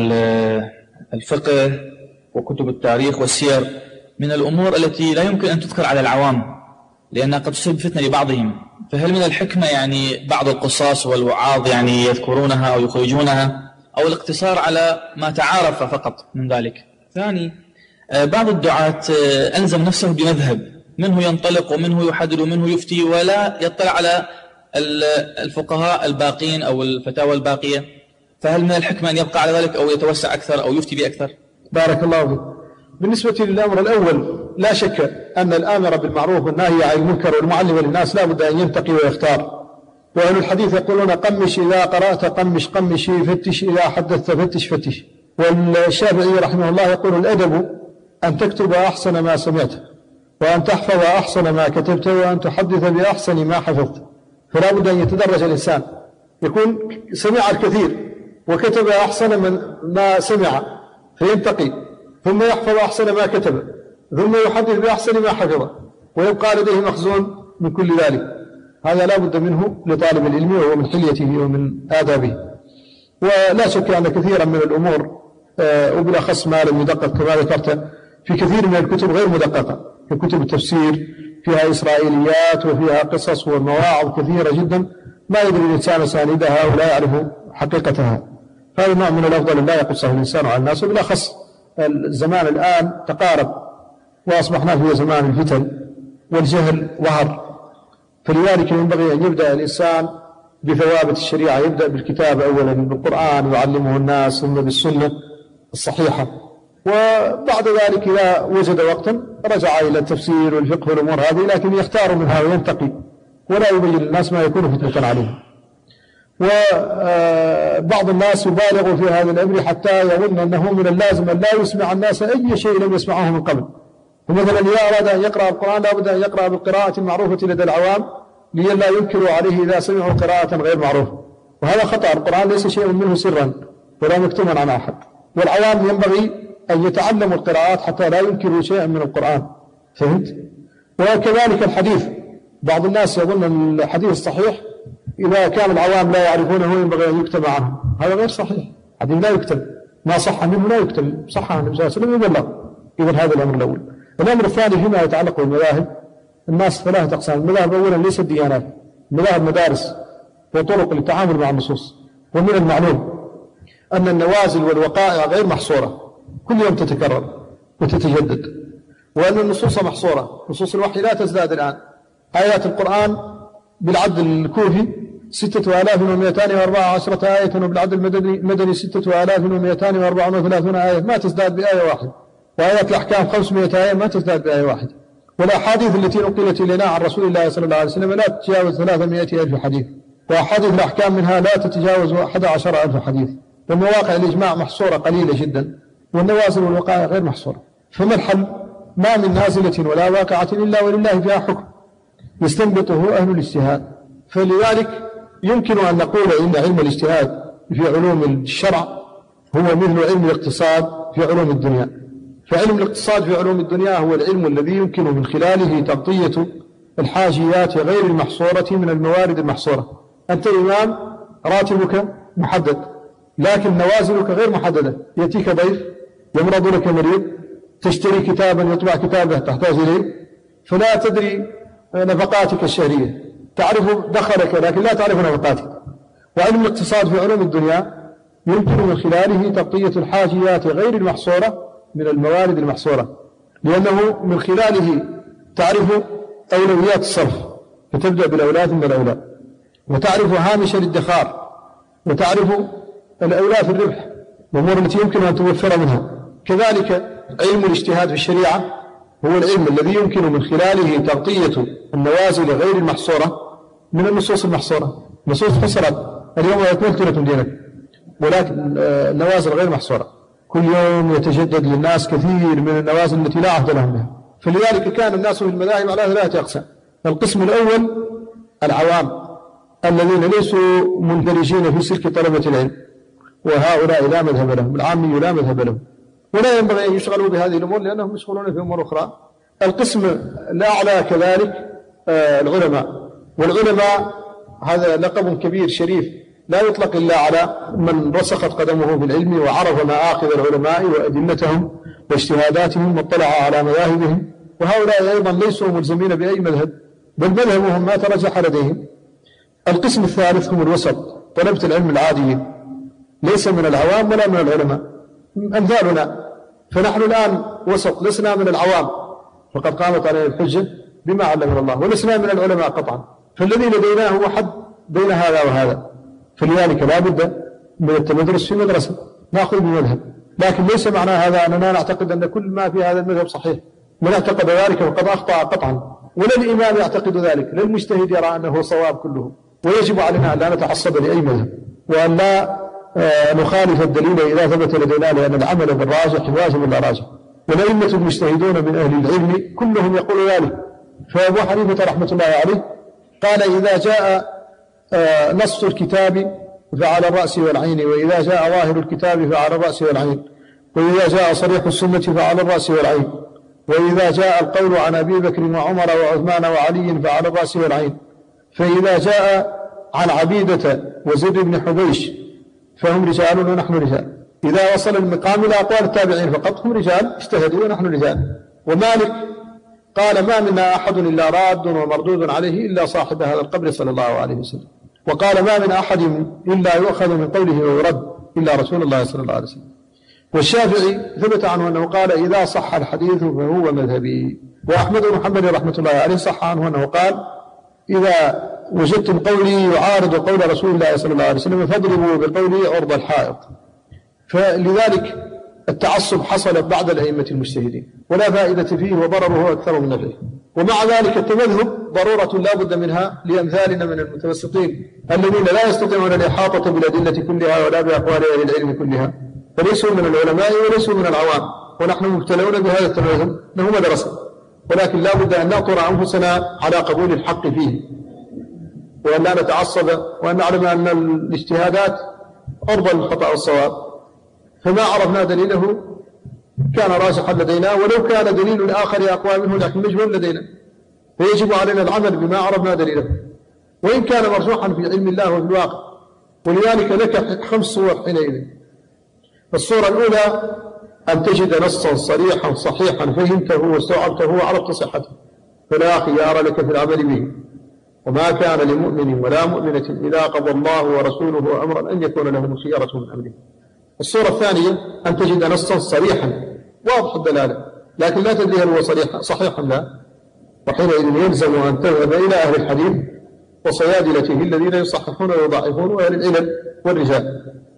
والفقه وكتب التاريخ والسير من الأمور التي لا يمكن أن تذكر على العوام لأنها قد تصيب فتنة لبعضهم، فهل من الحكمة يعني بعض القصاص والوعاظ يعني يذكرونها أو يخرجونها، أو الاقتصار على ما تعارف فقط من ذلك؟ ثاني، بعض الدعاة ألزم نفسه بمذهب منه ينطلق ومنه يحدد ومنه يفتي ولا يطلع على الفقهاء الباقين أو الفتاوى الباقية، فهل من الحكمة أن يبقى على ذلك أو يتوسع أكثر أو يفتي بأكثر؟ بارك الله فيك. بالنسبة للأمر الأول لا شك أن الآمر بالمعروف والناهي عن المنكر والمعلم للناس لا بد أن ينتقي ويختار، وأهل الحديث يقولون قمش إذا قرأت قمش قمش، فتش إذا حدثت فتش فتش. والشافعي رحمه الله يقول الأدب أن تكتب أحسن ما سمعت، وأن تحفظ أحسن ما كتبت، وأن تحدث بأحسن ما حفظت. فلا بد أن يتدرج الإنسان، يكون سمع الكثير وكتب أحسن من ما سمع فينتقي، ثم يحفظ أحسن ما كتب، ثم يحدث بأحسن ما حفظ، ويبقى لديه مخزون من كل ذلك. هذا لا بد منه لطالب العلم، وهو من حليته ومن آدابه. ولا شك أن كثيرا من الأمور وبالأخص ما لم يدقق كما ذكرت في كثير من الكتب غير مدققة، في كتب التفسير فيها إسرائيليات وفيها قصص ومواعظ كثيرة جدا ما يدري الإنسان أسانيدها ولا يعرف حقيقتها. هذا نوع من الأفضل لا يقصه الإنسان على الناس، وبالأخص الزمان الآن تقارب وأصبحنا في زمان الفتن والجهل ظهر، فلذلك ينبغي أن يبدأ الإنسان بثوابت الشريعة، يبدأ بالكتاب أولا بالقرآن ويعلمه الناس، ثم بالسنة الصحيحة، وبعد ذلك إذا وجد وقتا رجع إلى التفسير والفقه والأمور هذه، لكن يختار منها وينتقي ولا يبين للناس ما يكون فتنة عليه. وبعض الناس يبالغ في هذا الأمر حتى يظن أنه من اللازم أن لا يسمع الناس أي شيء لم يسمعه من قبل. ومثلا إذا أراد أن يقرأ القرآن لابد أن يقرأ بالقراءة المعروفة لدى العوام لئلا ينكروا عليه إذا سمعوا قراءة غير معروفة، وهذا خطأ. القرآن ليس شيء منه سرا ولا مكتوما عن أحد، والعوام ينبغي أن يتعلموا القراءات حتى لا ينكروا شيئا من القرآن. فهمت؟ وكذلك الحديث، بعض الناس يظن أن الحديث الصحيح إذا كان العوام لا يعرفونه ينبغي أن يكتب عنه، هذا غير صحيح. الحديث لا يكتب، ما صح منه لا يكتب، صح عن النبي صلى الله عليه وسلم يبلغ. إذن هذا الأمر الأول. الأمر الثاني فيما يتعلق بالمذاهب، الناس ثلاثة أقسام. المذاهب أولا ليست ديانات، المذاهب مدارس وطرق للتعامل مع النصوص. ومن المعلوم أن النوازل والوقائع غير محصورة، كل يوم تتكرر وتتجدد، وأن النصوص محصورة، نصوص الوحي لا تزداد الآن. آيات القرآن بالعد الكوفي 6214 آية، وبالعد المدني 6234 آية، ما تزداد بآية واحدة. وآيات الأحكام 500 آية، ما تزداد بآية واحدة. والأحاديث التي نقلت إلينا عن رسول الله صلى الله عليه وسلم لا تتجاوز 300 ألف حديث، وأحاديث الأحكام منها لا تتجاوز 11 ألف حديث. ومواقع الإجماع محصورة قليلة جدا، والنوازل والوقائع غير محصورة. فما الحل؟ ما من نازلة ولا واقعة إلا ولله فيها حكم يستنبطه أهل الاجتهاد. فلذلك يمكن أن نقول إن علم الاجتهاد في علوم الشرع هو مثل علم الاقتصاد في علوم الدنيا. فعلم الاقتصاد في علوم الدنيا هو العلم الذي يمكن من خلاله تغطية الحاجيات غير المحصورة من الموارد المحصورة. أنت إمام راتبك محدد، لكن نوازلك غير محددة. يأتيك ضيف، يمرض لك مريض، تشتري كتابا، يطبع كتابه تحتاج إليه، فلا تدري نفقاتك الشهرية، تعرف دخلك لكن لا تعرف نفقاتك. وعلم الاقتصاد في علوم الدنيا يمكن من خلاله تغطية الحاجيات غير المحصورة من الموارد المحصورة، لأنه من خلاله تعرف أولويات الصرف، فتبدأ بالأولى ثم الأولى، وتعرف هامش الادخار، وتعرف الأولى في الربح، الأمور التي يمكن أن توفر منها. كذلك علم الاجتهاد في الشريعة هو العلم الذي يمكن من خلاله تغطية النوازل غير المحصورة من النصوص المحصورة. نصوص حصرت اليوم أكملت لكم دينك، ولكن النوازل غير محصورة. كل يوم يتجدد للناس كثير من النوازل التي لا عهد لهم بها. فلذلك كان الناس في المذاهب على ثلاثة أقسام. القسم الأول العوام الذين ليسوا مندرجين في سلك طلبة العلم، وهؤلاء لا مذهب لهم، العامي لا مذهب لهم، ولا ينبغي أن يشغلوا بهذه الأمور لأنهم يشغلون في أمور أخرى. القسم الأعلى كذلك العلماء، والعلماء هذا لقب كبير شريف لا يطلق إلا على من رسخت قدمه في العلم وعرف مآخذ العلماء وأدلتهم واجتهاداتهم واطلع على مذاهبهم. وهؤلاء أيضا ليسوا ملزمين بأي مذهب، بل مذهبهم ما ترجح لديهم. القسم الثالث هم الوسط، طلبة العلم العاديين، ليس من العوام ولا من العلماء، أمثالنا. فنحن الآن وسط، لسنا من العوام فقد قامت علينا الحجة بما علمنا الله، ولسنا من العلماء قطعا. فالذي لدينا هو حد بين هذا وهذا. فلذلك لا بد من التمدرس في مدرسة، نأخذ بمذهب، لكن ليس معنى هذا أننا نعتقد أن كل ما في هذا المذهب صحيح. من اعتقد ذلك فقد أخطأ قطعا، ولا الإمام يعتقد ذلك، لا المجتهد يرى أنه صواب كله. ويجب علينا أن لا نتعصب لأي مذهب، وأن لا نخالف الدليل إذا ثبت لدينا، لأن العمل بالراجح واجب لا راجح. والأئمة المجتهدون من أهل العلم كلهم يقول ذلك. فأبو حنيفة رحمة الله عليه قال إذا جاء نص الكتاب فعلى الرأس والعين، وإذا جاء ظاهر الكتاب فعلى الرأس والعين، وإذا جاء صريح السنة فعلى الرأس والعين، وإذا جاء القول عن أبي بكر وعمر وعثمان وعلي فعلى الرأس والعين، فإذا جاء عن عبيدة وزيد بن حبيش فهم رجال ونحن رجال. إذا وصل المقام إلى أقوال التابعين فقط هم رجال اجتهدوا ونحن رجال. ومالك قال ما منا أحد إلا راد ومردود عليه إلا صاحب هذا القبر صلى الله عليه وسلم. وقال ما من أحد إلا يؤخذ من قوله ويرد إلا رسول الله صلى الله عليه وسلم. والشافعي ثبت عنه أنه قال إذا صح الحديث فهو مذهبي. وأحمد بن محمد رحمة الله عليه صح عنه أنه قال إذا وجدتم قولي يعارض قول رسول الله صلى الله عليه وسلم فاضربوا بقولي عرض الحائط. فلذلك التعصب حصل بعد الأئمة المجتهدين ولا فائدة فيه وضرره أكثر من نفعه. ومع ذلك التمذهب ضرورة لا بد منها لأمثالنا من المتوسطين الذين لا يستطيعون الإحاطة بالأدلة كلها ولا بأقوال أهل العلم كلها، فليسوا من العلماء وليسوا من العوام، ونحن مبتلون بهذا التمذهب أنه مدرسة، ولكن لا بد أن نأطر أنفسنا على قبول الحق فيه، وأن لا نتعصب، وأن نعلم أن الاجتهادات عرضة للخطأ والصواب، فما عرفنا دليله كان راجحا لدينا، ولو كان دليل آخر أقوى منه لكن مجهول لدينا، فيجب علينا العمل بما عرفنا دليله وإن كان مرجوحا في علم الله وفي الواقع. ولذلك لك 5 صور حينئذ. الصورة الأولى أن تجد نصا صريحا صحيحا فهمته واستوعبته وعرفت صحته، فلا خيار لك في العمل به. وما كان لمؤمن ولا مؤمنة إذا قضى الله ورسوله أمرا أن يكون لهم الخيارة من أمره. الصورة الثانية أن تجد نصا صريحا واضح الدلالة لكن لا تدري هل هو صحيح أم لا، وحينئذ يلزم أن تذهب إلى أهل الحديث وصيادلته الذين يصححون ويضعفون وأهل العلل والرجال.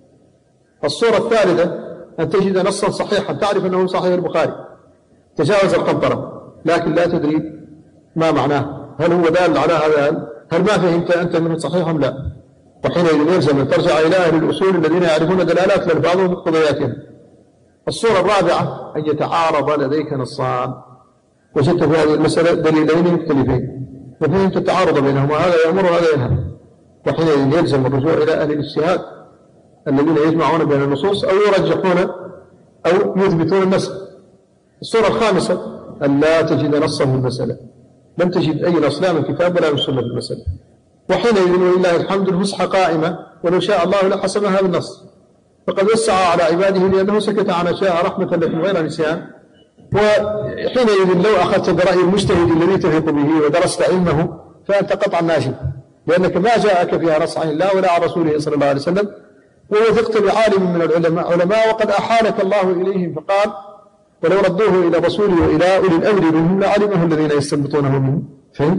الصورة الثالثة أن تجد نصا صحيحا تعرف أنه صحيح البخاري تجاوز القنطرة لكن لا تدري ما معناه، هل هو دال على هذا، هل ما فهمت أنت منه صحيح أم لا، وحينئذ يلزم أن ترجع إلى أهل الأصول الذين يعرفون دلالات الألفاظ ومقتضياتها. الصورة الرابعة أن يتعارض لديك نصان وجدت في هذه المسألة دليلين مختلفين وفهمت التعارض بينهما، هذا يأمر وهذا ينهى، وحينئذ يلزم الرجوع إلى أهل الاجتهاد الذين يجمعون بين النصوص أو يرجحون أو يثبتون النص. الصورة الخامسة أن لا تجد نصا في المسألة، لم تجد أي نص لا من كتاب ولا من سنة في المسألة، وحينئذ ولله الحمد الفسحة قائمة ولو شاء الله لحسمها بالنص، فقد وسع على عباده لأنه سكت عن أشياء رحمة لكم غير نسيان. وحينئذ لو أخذت برأي المجتهد الذي تثق به ودرست علمه فأنت قطعا ناجح، لأنك ما جاءك فيها نص عن الله ولا عن رسوله صلى الله عليه وسلم، ووثقت بعالم من العلماء وقد أحالك الله إليهم فقال ولو ردوه إلى رسوله وإلى أولي الأمر منهم لعلمه الذين يستنبطونه منهم. فهمت؟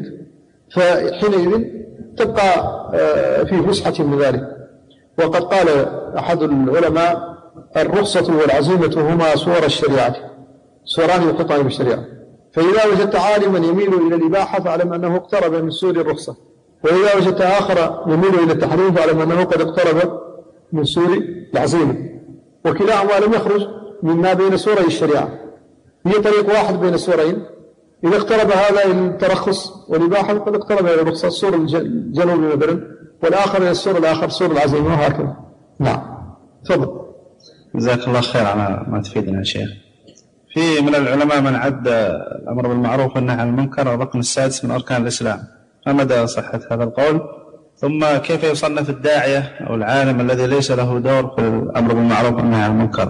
فحينئذ تبقى في فسحة من ذلك. وقد قال أحد العلماء الرخصة والعزيمة هما صور الشريعة، صوران يقطعان بالشريعة، فإذا وجدت عالما يميل إلى الإباحة فاعلم أنه اقترب من سور الرخصة، وإذا وجدت آخر يميل إلى التحريم فاعلم أنه قد اقترب من سور العزيمة، وكلاهما لم يخرج مما بين سوري الشريعة، هي طريق واحد بين السورين، إذا اقترب هذا إلى الترخص والإباحة فقد اقترب إلى الرخصة، السور الجنوبي مثلا، والآخر إلى السور الآخر سور العزيمة، وهكذا. نعم تفضل. جزاك الله خير على ما تفيدنا يا شيخ. في من العلماء من عد الأمر بالمعروف والنهي عن المنكر الركن السادس من أركان الإسلام، فمدى صحة هذا القول؟ ثم كيف يصنف الداعية أو العالم الذي ليس له دور في الأمر بالمعروف والنهي عن المنكر؟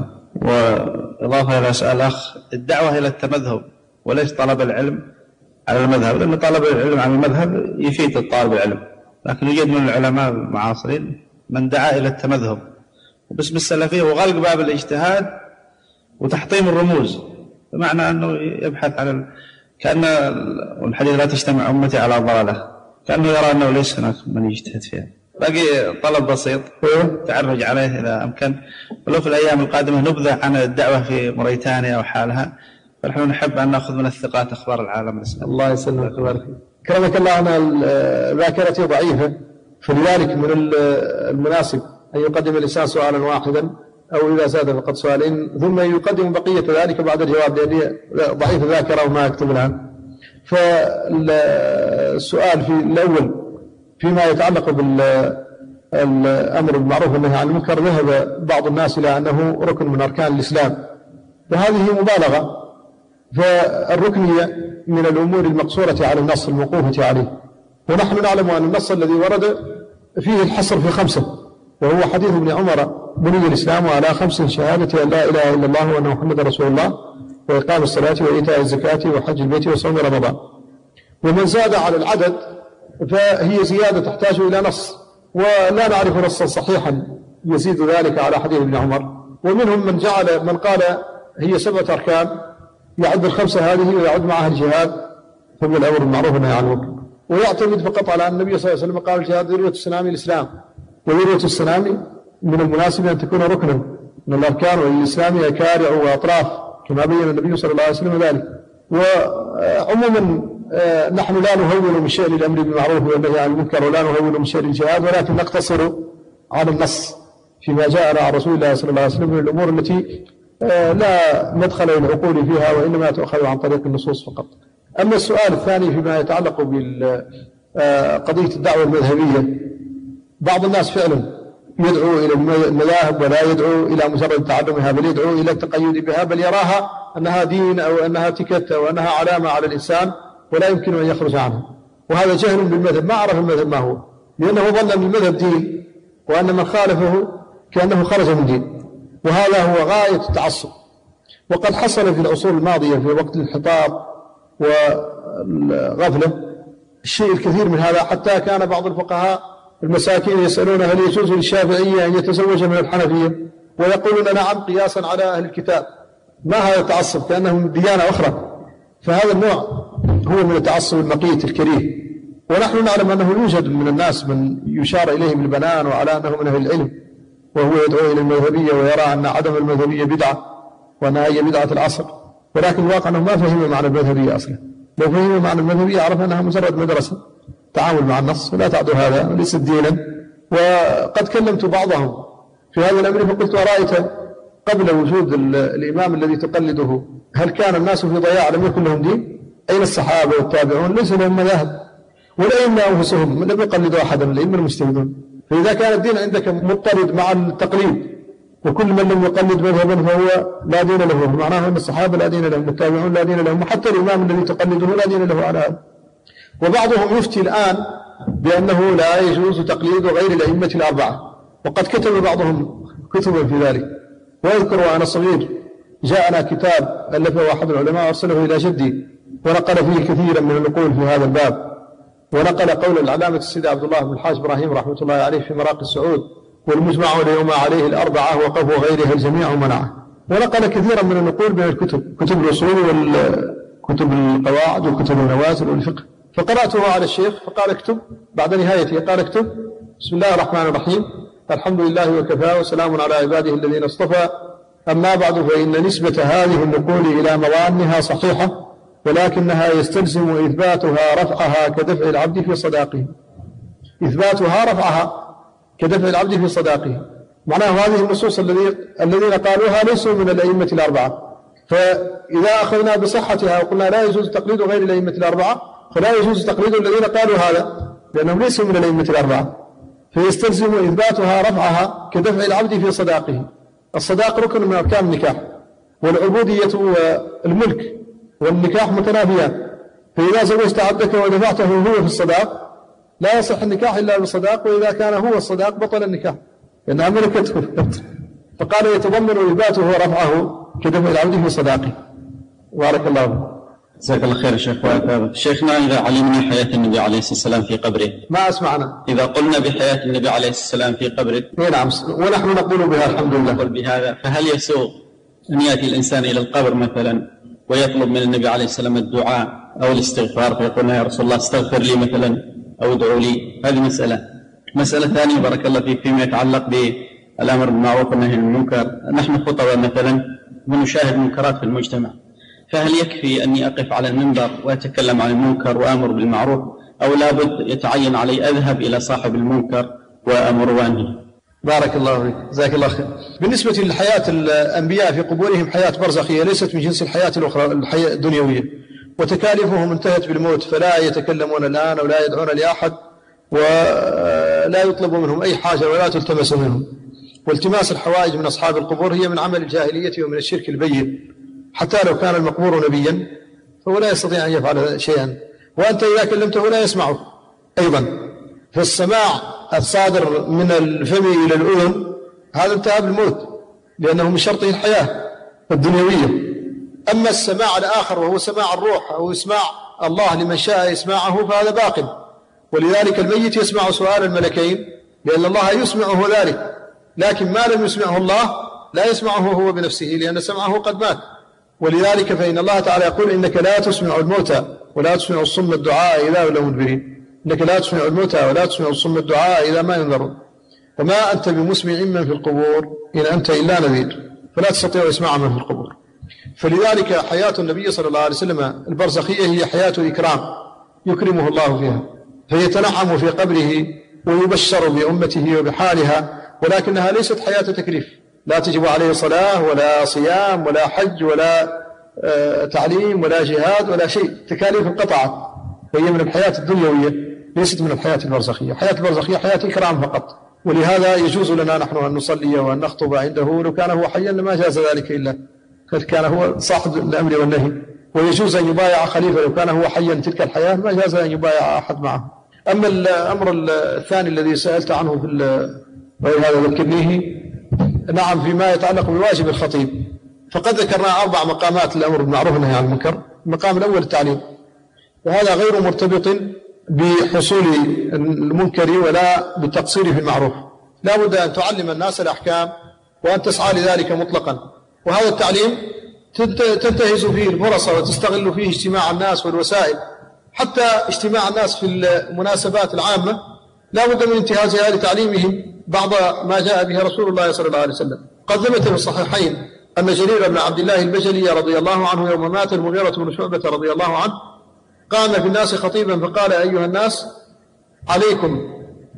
وإضافة إلى سؤال الأخ، الدعوة إلى التمذهب وليس طلب العلم على المذهب، لأن طلب العلم على المذهب يفيد الطالب العلم، لكن يوجد من العلماء المعاصرين من دعا إلى التمذهب وباسم السلفية وغلق باب الاجتهاد وتحطيم الرموز، بمعنى أنه يبحث عن كأن الحديث لا تجتمع أمتي على ضلالة، كأنه يرى أنه ليس هناك من يجتهد فيها. باقي طلب بسيط تعرج عليه إذا أمكن، ولو في الأيام القادمة نبذة عن الدعوة في موريتانيا وحالها، فنحن نحب أن نأخذ من الثقات أخبار العالم الإسلامي. الله يسلمك ويبارك فيك. كرمك الله، أنا ذاكرتي ضعيفة، فلذلك من المناسب أن يقدم الإنسان سؤالا واحدا أو إذا زاد فقط سؤالين ثم يقدم بقية ذلك بعد الجواب، لأني ضعيف الذاكرة وما أكتب الآن. فالسؤال في الأول فيما يتعلق بالأمر بالمعروف والنهي عن المنكر، ذهب بعض الناس إلى أنه ركن من أركان الإسلام، وهذه مبالغة، فالركنية من الأمور المقصورة على النص الموقوفة عليه، ونحن نعلم أن النص الذي ورد فيه الحصر في 5، وهو حديث ابن عمر بني الإسلام على 5: شهادة أن لا إله إلا الله وأن محمد رسول الله، وإقام الصلاة وإيتاء الزكاة وحج البيت وصوم رمضان. ومن زاد على العدد فهي زيادة تحتاج إلى نص، ولا نعرف نصا صحيحا يزيد ذلك على حديث ابن عمر. ومنهم من قال هي 7 أركان، يعد ال5 هذه ويعد معها الجهاد، ثم الأمر بالمعروف والنهي عن المنكر. ويعتمد فقط على أن النبي صلى الله عليه وسلم قال الجهاد ذروة السنام الإسلام، وذروة السنام من المناسب أن تكون ركنا من الأركان، وللإسلام أكارع وأطراف كما بين النبي صلى الله عليه وسلم ذلك. وعموما نحن لا نهون من شأن الأمر بالمعروف والنهي عن المنكر، ولا نهون من شأن الجهاد، ولكن نقتصر على النص فيما جاءنا عن رسول الله صلى الله عليه وسلم من الأمور التي لا مدخل للعقول فيها، وإنما تؤخذ عن طريق النصوص فقط. أما السؤال الثاني فيما يتعلق بقضية الدعوة المذهبية، بعض الناس فعلا يدعو إلى المذاهب ولا يدعو إلى مجرد تعلمها، بل يدعو إلى التقيد بها، بل يراها أنها دين أو أنها تكت أو أنها علامة على الإنسان ولا يمكن أن يخرج عنها. وهذا جهل بالمذهب، ما عرف المذهب ما هو، لأنه ظن أن المذهب دين وأن من خالفه كأنه خرج من دين، وهذا هو غاية التعصب. وقد حصل في العصور الماضية في وقت الانحطاط والغفلة الشيء الكثير من هذا، حتى كان بعض الفقهاء المساكين يسألون هل يجوز للشافعية أن يتزوج من الحنفية، ويقولون نعم قياسا على أهل الكتاب. ما هذا التعصب؟ كأنه من ديانة أخرى. فهذا النوع هو من التعصب المقيت الكريه. ونحن نعلم أنه يوجد من الناس من يشار إليه بالبنان وعلى أنه من أهل العلم، وهو يدعو إلى المذهبية ويرى أن عدم المذهبية بدعة وأنها هي بدعة العصر، ولكن الواقع أنه ما فهم معنى المذهبية أصلا. لو فهم معنى المذهبية عرف أنها مجرد مدرسة تعامل مع النص، ولا تعد هذا ليس دينا. وقد كلمت بعضهم في هذا الأمر فقلت أرأيت قبل وجود الإمام الذي تقلده هل كان الناس في ضياع لم يكن لهم دين؟ أين الصحابة والتابعون؟ ليس لهم مذاهب، والأئمة أنفسهم لم يقلدوا أحدا من الأئمة المجتهدون. فإذا كان الدين عندك مضطرد مع التقليد، وكل من لم يقلد مذهبا فهو لا دين له، معناه أن الصحابة لا دين لهم والتابعون لا دين لهم، وحتى الإمام الذي تقلده لا دين له على هذا. وبعضهم يفتي الآن بأنه لا يجوز تقليد غير الأئمة الأربعة، وقد كتب بعضهم كتبا في ذلك. وأذكر وأنا صغير جاءنا كتاب ألفه أحد العلماء وأرسله إلى جدي، ونقل فيه كثيرا من النقول في هذا الباب، ونقل قول العلامة السيد عبد الله بن الحاج إبراهيم رحمة الله عليه في مراقي السعود: والمجمع اليوم عليه الأربعة وقفوا غيرها الجميع منعه. ونقل كثيرا من النقول من الكتب، كتب الأصول والكتب القواعد وكتب النوازل والفقه. فقرأته على الشيخ فقال اكتب، بعد نهايته قال اكتب: بسم الله الرحمن الرحيم، الحمد لله وكفى وسلام على عباده الذين اصطفى، أما بعد فإن نسبة هذه النقول إلى موانها صحيحة، ولكنها يستلزم إثباتها رفعها كدفع العبد في صداقه. إثباتها رفعها كدفع العبد في صداقه، معناه هذه النصوص الذين قالوها ليسوا من الأئمة الأربعة، فإذا أخذنا بصحتها وقلنا لا يجوز تقليد غير الأئمة الأربعة، فلا يجوز تقليد الذين قالوا هذا لأنهم ليسوا من الأئمة الأربعة، فيستلزم إثباتها رفعها كدفع العبد في صداقه. الصداق ركن من أركان النكاح، والعبودية والملك والنكاح متنافيان، فإذا زوجت عبدك ودفعته هو في الصداق لا يصح النكاح إلا بالصداق، وإذا كان هو الصداق بطل النكاح لأنها ملكته. فقال يتضمن إثباته ورفعه كدفع العبد في صداقه. بارك الله فيك. جزاك الله خير شيخ. شيخنا، إذا علمنا حياة النبي عليه الصلاة والسلام في قبره، ما أسمعنا. إذا قلنا بحياة النبي عليه الصلاة والسلام في قبره، نعم، ونحن نقول بها الحمد لله، نقول بهذا، فهل يسوغ أن يأتي الإنسان إلى القبر مثلا ويطلب من النبي عليه السلام الدعاء أو الاستغفار، فيقول: يا رسول الله استغفر لي مثلا أو ادعو لي؟ هذه مسألة ثانية بارك الله فيك فيما يتعلق بالأمر بالمعروف والنهي عن المنكر. نحن خطبة مثلا ونشاهد منكرات في المجتمع، فهل يكفي أني أقف على المنبر وأتكلم عن المنكر وأمر بالمعروف، أو لابد يتعين علي أذهب إلى صاحب المنكر وأمر وأنهي؟ بارك الله فيك، جزاك الله خير. بالنسبة للحياة الأنبياء في قبورهم حياة برزخية ليست من جنس الحياة الأخرى، الحياة الدنيوية، وتكاليفهم انتهت بالموت، فلا يتكلمون الآن ولا يدعون لأحد ولا يطلب منهم أي حاجة ولا تلتمس منهم. والتماس الحوائج من أصحاب القبور هي من عمل الجاهلية ومن الشرك البين، حتى لو كان المقبور نبيا فهو لا يستطيع أن يفعل شيئا، وأنت إذا كلمته لا يسمعه أيضا. فالسماع الصادر من الفم إلى الأذن هذا انتهى بالموت، لأنه من شرطه الحياة الدنيوية. أما السماع الآخر وهو سماع الروح أو إسماع الله لمن شاء إسماعه فهذا باق، ولذلك الميت يسمع سؤال الملكين لأن الله يسمعه ذلك، لكن ما لم يسمعه الله لا يسمعه هو بنفسه لأن سمعه قد مات. ولذلك فإن الله تعالى يقول: إنك لا تسمع الموتى ولا تسمع الصم الدعاء إذا ولوا مدبرين. إنك لا تسمع الموتى ولا تسمع الصم الدعاء إذا ما ينذرون، وما أنت بمسمع من في القبور إن أنت إلا نذير، فلا تستطيع إسماع من في القبور. فلذلك حياة النبي صلى الله عليه وسلم البرزخية هي حياة إكرام يكرمه الله فيها، فيتنعم في قبره ويبشر بأمته وبحالها، ولكنها ليست حياة تكليف، لا تجب عليه صلاة ولا صيام ولا حج ولا تعليم ولا جهاد ولا شيء، تكاليف انقطعت، وهي من الحياة الدنيوية ليست من الحياة البرزخية. حياة البرزخية حياة إكرام فقط، ولهذا يجوز لنا نحن أن نصلي وأن نخطب عنده، لو كان هو حيا لما جاز ذلك إلا قد كان هو صاحب الأمر والنهي، ويجوز أن يبايع خليفة لو كان هو حيا تلك الحياة ما جاز أن يبايع أحد معه. أما الأمر الثاني الذي سألت عنه في هذا ذكرنيه، نعم، فيما يتعلق بواجب الخطيب، فقد ذكرنا 4 مقامات للأمر بالمعروف والنهي عن المنكر. المقام الأول التعليم، وهذا غير مرتبط بحصول المنكر ولا بالتقصير في المعروف، لا بد أن تعلم الناس الأحكام وأن تسعى لذلك مطلقا. وهذا التعليم تنتهز فيه الفرص وتستغل فيه اجتماع الناس والوسائل، حتى اجتماع الناس في المناسبات العامة لا بد من انتهازها لتعليمهم بعض ما جاء به رسول الله صلى الله عليه وسلم. قد ثبت في الصحيحين أن جرير بن عبد الله البجلي رضي الله عنه يوم مات المغيرة بن شعبة رضي الله عنه قام في الناس خطيبا فقال: أيها الناس، عليكم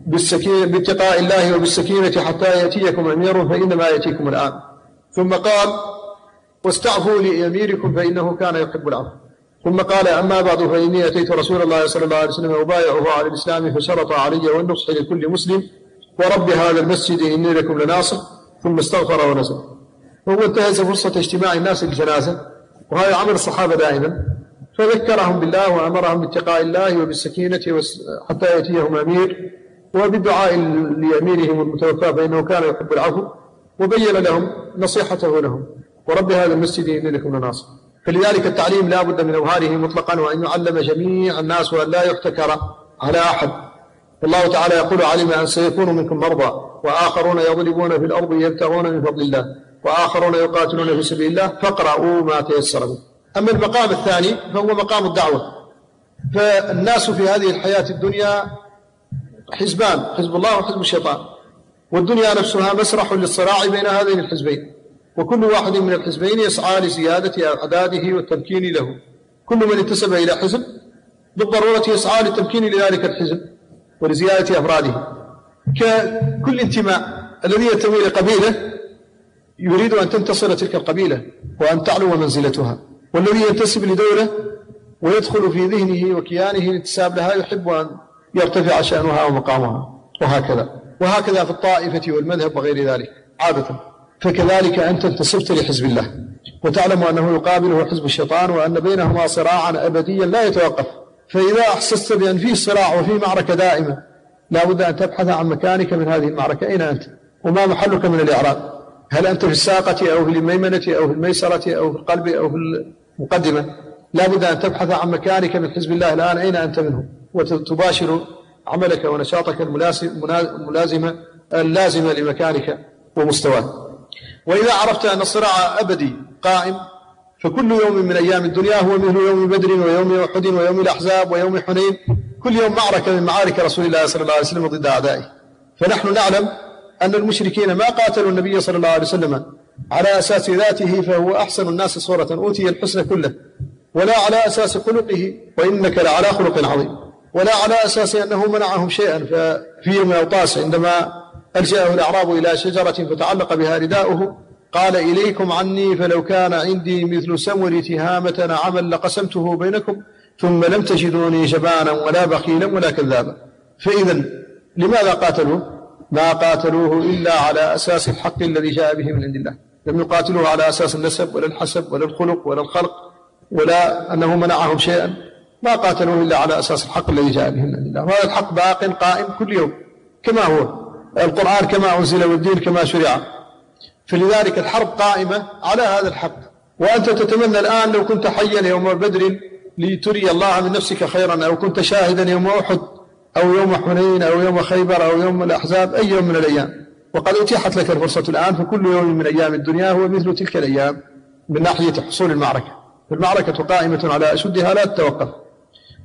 باتقاء الله وبالسكينة حتى يأتيكم أمير فإنما يأتيكم الآن. ثم قال: واستعفوا لأميركم فإنه كان يحب العفو. ثم قال: أما بعد، فإني أتيت رسول الله صلى الله عليه وسلم أبايعه على الإسلام فشرط علي والنصح لكل مسلم ورب هذا المسجد إني لكم لناصح. ثم استغفر ونزل. وهو انتهز فرصة اجتماع الناس للجنازة، وهذا عمل الصحابة دائما، فذكرهم بالله وأمرهم باتقاء الله وبالسكينة حتى يأتيهم أمير، وبالدعاء لأميرهم المتوفى فإنه كان يحب العفو، وبين لهم نصيحته لهم ورب هذا المسجد إني لكم لناصح. فلذلك التعليم لا بد من إظهاره مطلقا، وأن يعلم جميع الناس وأن لا يحتكر على أحد. والله تعالى يقول: علم أن سيكون منكم مرضى وآخرون يضربون في الأرض يبتغون من فضل الله وآخرون يقاتلون في سبيل الله فاقرؤوا ما تيسر منه. أما المقام الثاني فهو مقام الدعوة. فالناس في هذه الحياة الدنيا حزبان، حزب الله وحزب الشيطان، والدنيا نفسها مسرح للصراع بين هذين الحزبين، وكل واحد من الحزبين يسعى لزيادة أعداده والتمكين له. كل من انتسب إلى حزب بالضرورة يسعى للتمكين لذلك الحزب ولزيادة أفراده. ككل انتماء، الذي ينتمي لقبيلة يريد أن تنتصر تلك القبيلة وأن تعلو منزلتها، والذي ينتسب لدولة ويدخل في ذهنه وكيانه الانتساب لها يحب أن يرتفع شأنها ومقامها، وهكذا في الطائفة والمذهب وغير ذلك عادة. فكذلك أنت انتسبت لحزب الله وتعلم أنه يقابله حزب الشيطان، وأن بينهما صراعا أبديا لا يتوقف. فإذا أحسست بأن فيه صراع وفيه معركة دائمة لا بد أن تبحث عن مكانك من هذه المعركة. أين أنت وما محلك من الإعراب؟ هل أنت في الساقة أو في الميمنة أو في الميسرة أو في القلب أو في المقدمة؟ لا بد أن تبحث عن مكانك من حزب الله الآن، أين أنت منه، وتباشر عملك ونشاطك اللازمة لمكانك ومستواك. وإذا عرفت أن الصراع أبدي قائم، فكل يوم من أيام الدنيا هو مثل يوم بدر ويوم أحد ويوم الأحزاب ويوم حنين، كل يوم معركة من معارك رسول الله صلى الله عليه وسلم ضد أعدائه. فنحن نعلم أن المشركين ما قاتلوا النبي صلى الله عليه وسلم على أساس ذاته فهو أحسن الناس صورة أوتي الحسن كله، ولا على أساس خلقه وإنك لعلى خلق عظيم، ولا على أساس أنه منعهم شيئا. ففي يوم أوطاس عندما ألجأه الأعراب إلى شجرة فتعلق بها رداؤه قال: إليكم عني فلو كان عندي مثل سمر تهامة نعما لقسمته بينكم ثم لم تجدوني جبانا ولا بخيلا ولا كذابا. فإذا لماذا قاتلوه؟ ما قاتلوه إلا على أساس الحق الذي جاء به من عند الله، لم يقاتلوه على أساس النسب ولا الحسب ولا الخلق ولا الخلق ولا أنه منعهم شيئا، ما قاتلوه إلا على أساس الحق الذي جاء به من عند الله، وهذا الحق باق قائم كل يوم كما هو، القرآن كما أنزل والدين كما شرع. فلذلك الحرب قائمة على هذا الحق. وأنت تتمنى الآن لو كنت حيا يوم بدر لتري الله من نفسك خيرا، أو كنت شاهدا يوم أحد أو يوم حنين أو يوم خيبر أو يوم الأحزاب، أي يوم من الأيام، وقد أتيحت لك الفرصة الآن. فكل يوم من أيام الدنيا هو مثل تلك الأيام من ناحية حصول المعركة. فالمعركة قائمة على أشدها لا تتوقف.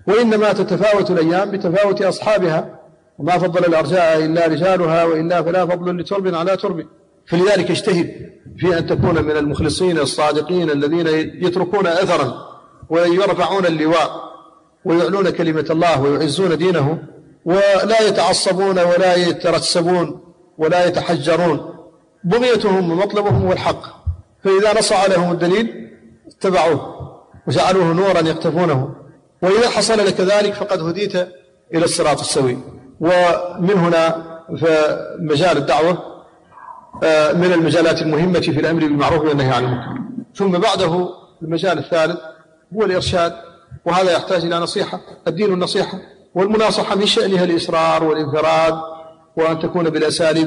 وإنما تتفاوت الأيام بتفاوت أصحابها، وما فضل الأرجاء إلا رجالها، وإلا فلا فضل لترب على ترب. فلذلك اجتهد في أن تكون من المخلصين الصادقين الذين يتركون أثرا ويرفعون اللواء ويعلون كلمة الله ويعزون دينه، ولا يتعصبون ولا يترسبون ولا يتحجرون. بغيتهم ومطلبهم هو الحق، فإذا نص لهم الدليل اتبعوه وجعلوه نورا يقتفونه، وإذا حصل لك ذلك فقد هديت إلى الصراط السوي. ومن هنا فمجال الدعوة من المجالات المهمة في الأمر بالمعروف والنهي عن المنكر. ثم بعده المجال الثالث هو الإرشاد، وهذا يحتاج إلى نصيحة. الدين النصيحة، والمناصحة من شأنها الإصرار والانفراد، وأن تكون بالأساليب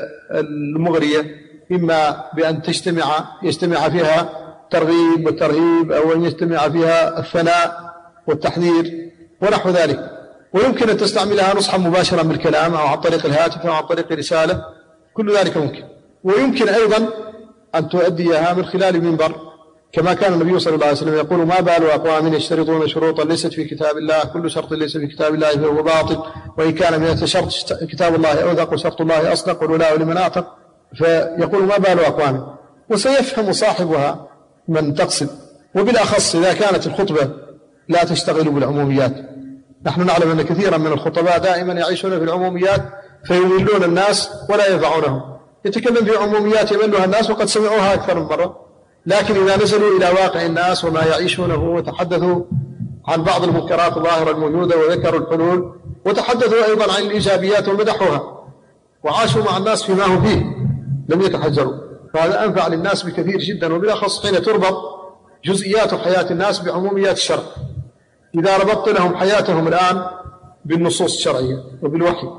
المغرية، إما بأن يجتمع فيها ترغيب والترهيب، أو أن يجتمع فيها الثناء والتحذير ونحو ذلك. ويمكن أن تستعملها نصحا مباشرا بالكلام، أو عن طريق الهاتف، أو عن طريق رسالة، كل ذلك ممكن. ويمكن أيضا أن تؤديها من خلال المنبر، كما كان النبي صلى الله عليه وسلم يقول: ما بال أقوام يشترطون شروطا ليست في كتاب الله، كل شرط ليس في كتاب الله فهو باطل، وإن كان من شرط كتاب الله أوثق وشرط الله أصدق والولاء لمن أعتق. فيقول: ما بال أقوام، وسيفهم صاحبها من تقصد، وبالأخص إذا كانت الخطبة لا تشتغل بالعموميات. نحن نعلم أن كثيرا من الخطباء دائما يعيشون في العموميات فيملون الناس ولا ينفعونهم. يتكلم في عموميات يملها الناس وقد سمعوها أكثر من مرة، لكن إذا نزلوا إلى واقع الناس وما يعيشونه وتحدثوا عن بعض المنكرات الظاهرة الموجودة وذكروا الحلول، وتحدثوا أيضا عن الإيجابيات ومدحوها، وعاشوا مع الناس فيما هم فيه، لم يتحجروا. فهذا أنفع للناس بكثير جدا، وبالأخص حين تربط جزئيات حياة الناس بعموميات الشرع. إذا ربطت لهم حياتهم الآن بالنصوص الشرعية وبالوحي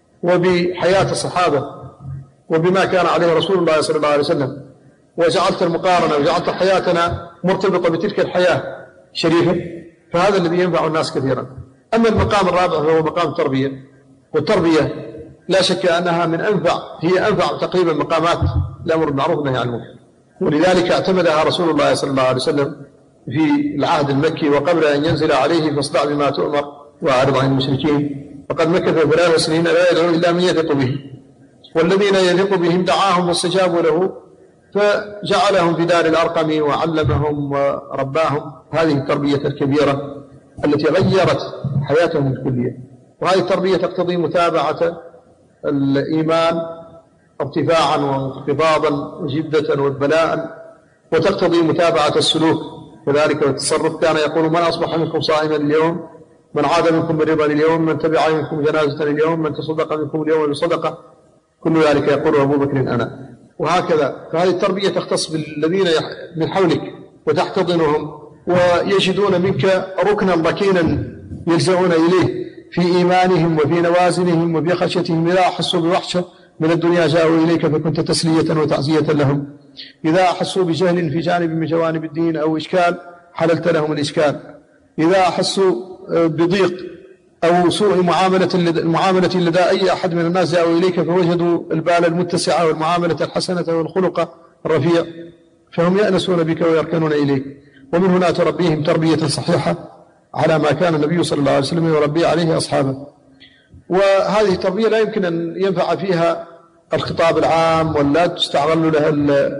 وبحياة الصحابة وبما كان عليه رسول الله صلى الله عليه وسلم، وجعلت المقارنة وجعلت حياتنا مرتبطة بتلك الحياة شريفة، فهذا الذي ينفع الناس كثيرا. أما المقام الرابع فهو مقام التربية، والتربية لا شك أنها هي أنفع تقريبا مقامات الأمر بالمعروف والنهي عن المنكر، ولذلك اعتمدها رسول الله صلى الله عليه وسلم في العهد المكي، وقبل أن ينزل عليه: فاصدع بما تؤمر وأعرض عن المشركين. فقد مكث 3 سنين لا يدعو إلا من يثق به، والذين يثق بهم دعاهم واستجابوا له فجعلهم في دار الأرقم وعلمهم ورباهم. هذه التربية الكبيرة التي غيرت حياتهم الكلية. وهذه التربية تقتضي متابعة الإيمان ارتفاعا وانخفاضا وجدة وبلاء، وتقتضي متابعة السلوك كذلك والتصرف. كان يقول: من أصبح منكم صائما اليوم، من عاد منكم مريضا اليوم، من تبع منكم جنازة اليوم، من تصدق منكم اليوم بصدقة. كل ذلك يقول أبو بكر أنا. وهكذا. فهذه التربية تختص بالذين من حولك وتحتضنهم ويجدون منك ركنا ركينا يلجؤون إليه في إيمانهم وفي نوازنهم وفي خشيتهم. إذا أحسوا بوحشة من الدنيا جاءوا إليك فكنت تسلية وتعزية لهم. إذا أحسوا بجهل في جانب من جوانب الدين أو إشكال حللت لهم الإشكال. إذا أحسوا بضيق أو سوء المعاملة لدى أي أحد من الناس جاءوا إليك فوجدوا البال المتسعة والمعاملة الحسنة والخلق الرفيع، فهم يأنسون بك ويركنون إليك. ومن هنا تربيهم تربية صحيحة على ما كان النبي صلى الله عليه وسلم يربي عليه أصحابه. وهذه التربية لا يمكن أن ينفع فيها الخطاب العام ولا تستعمل لها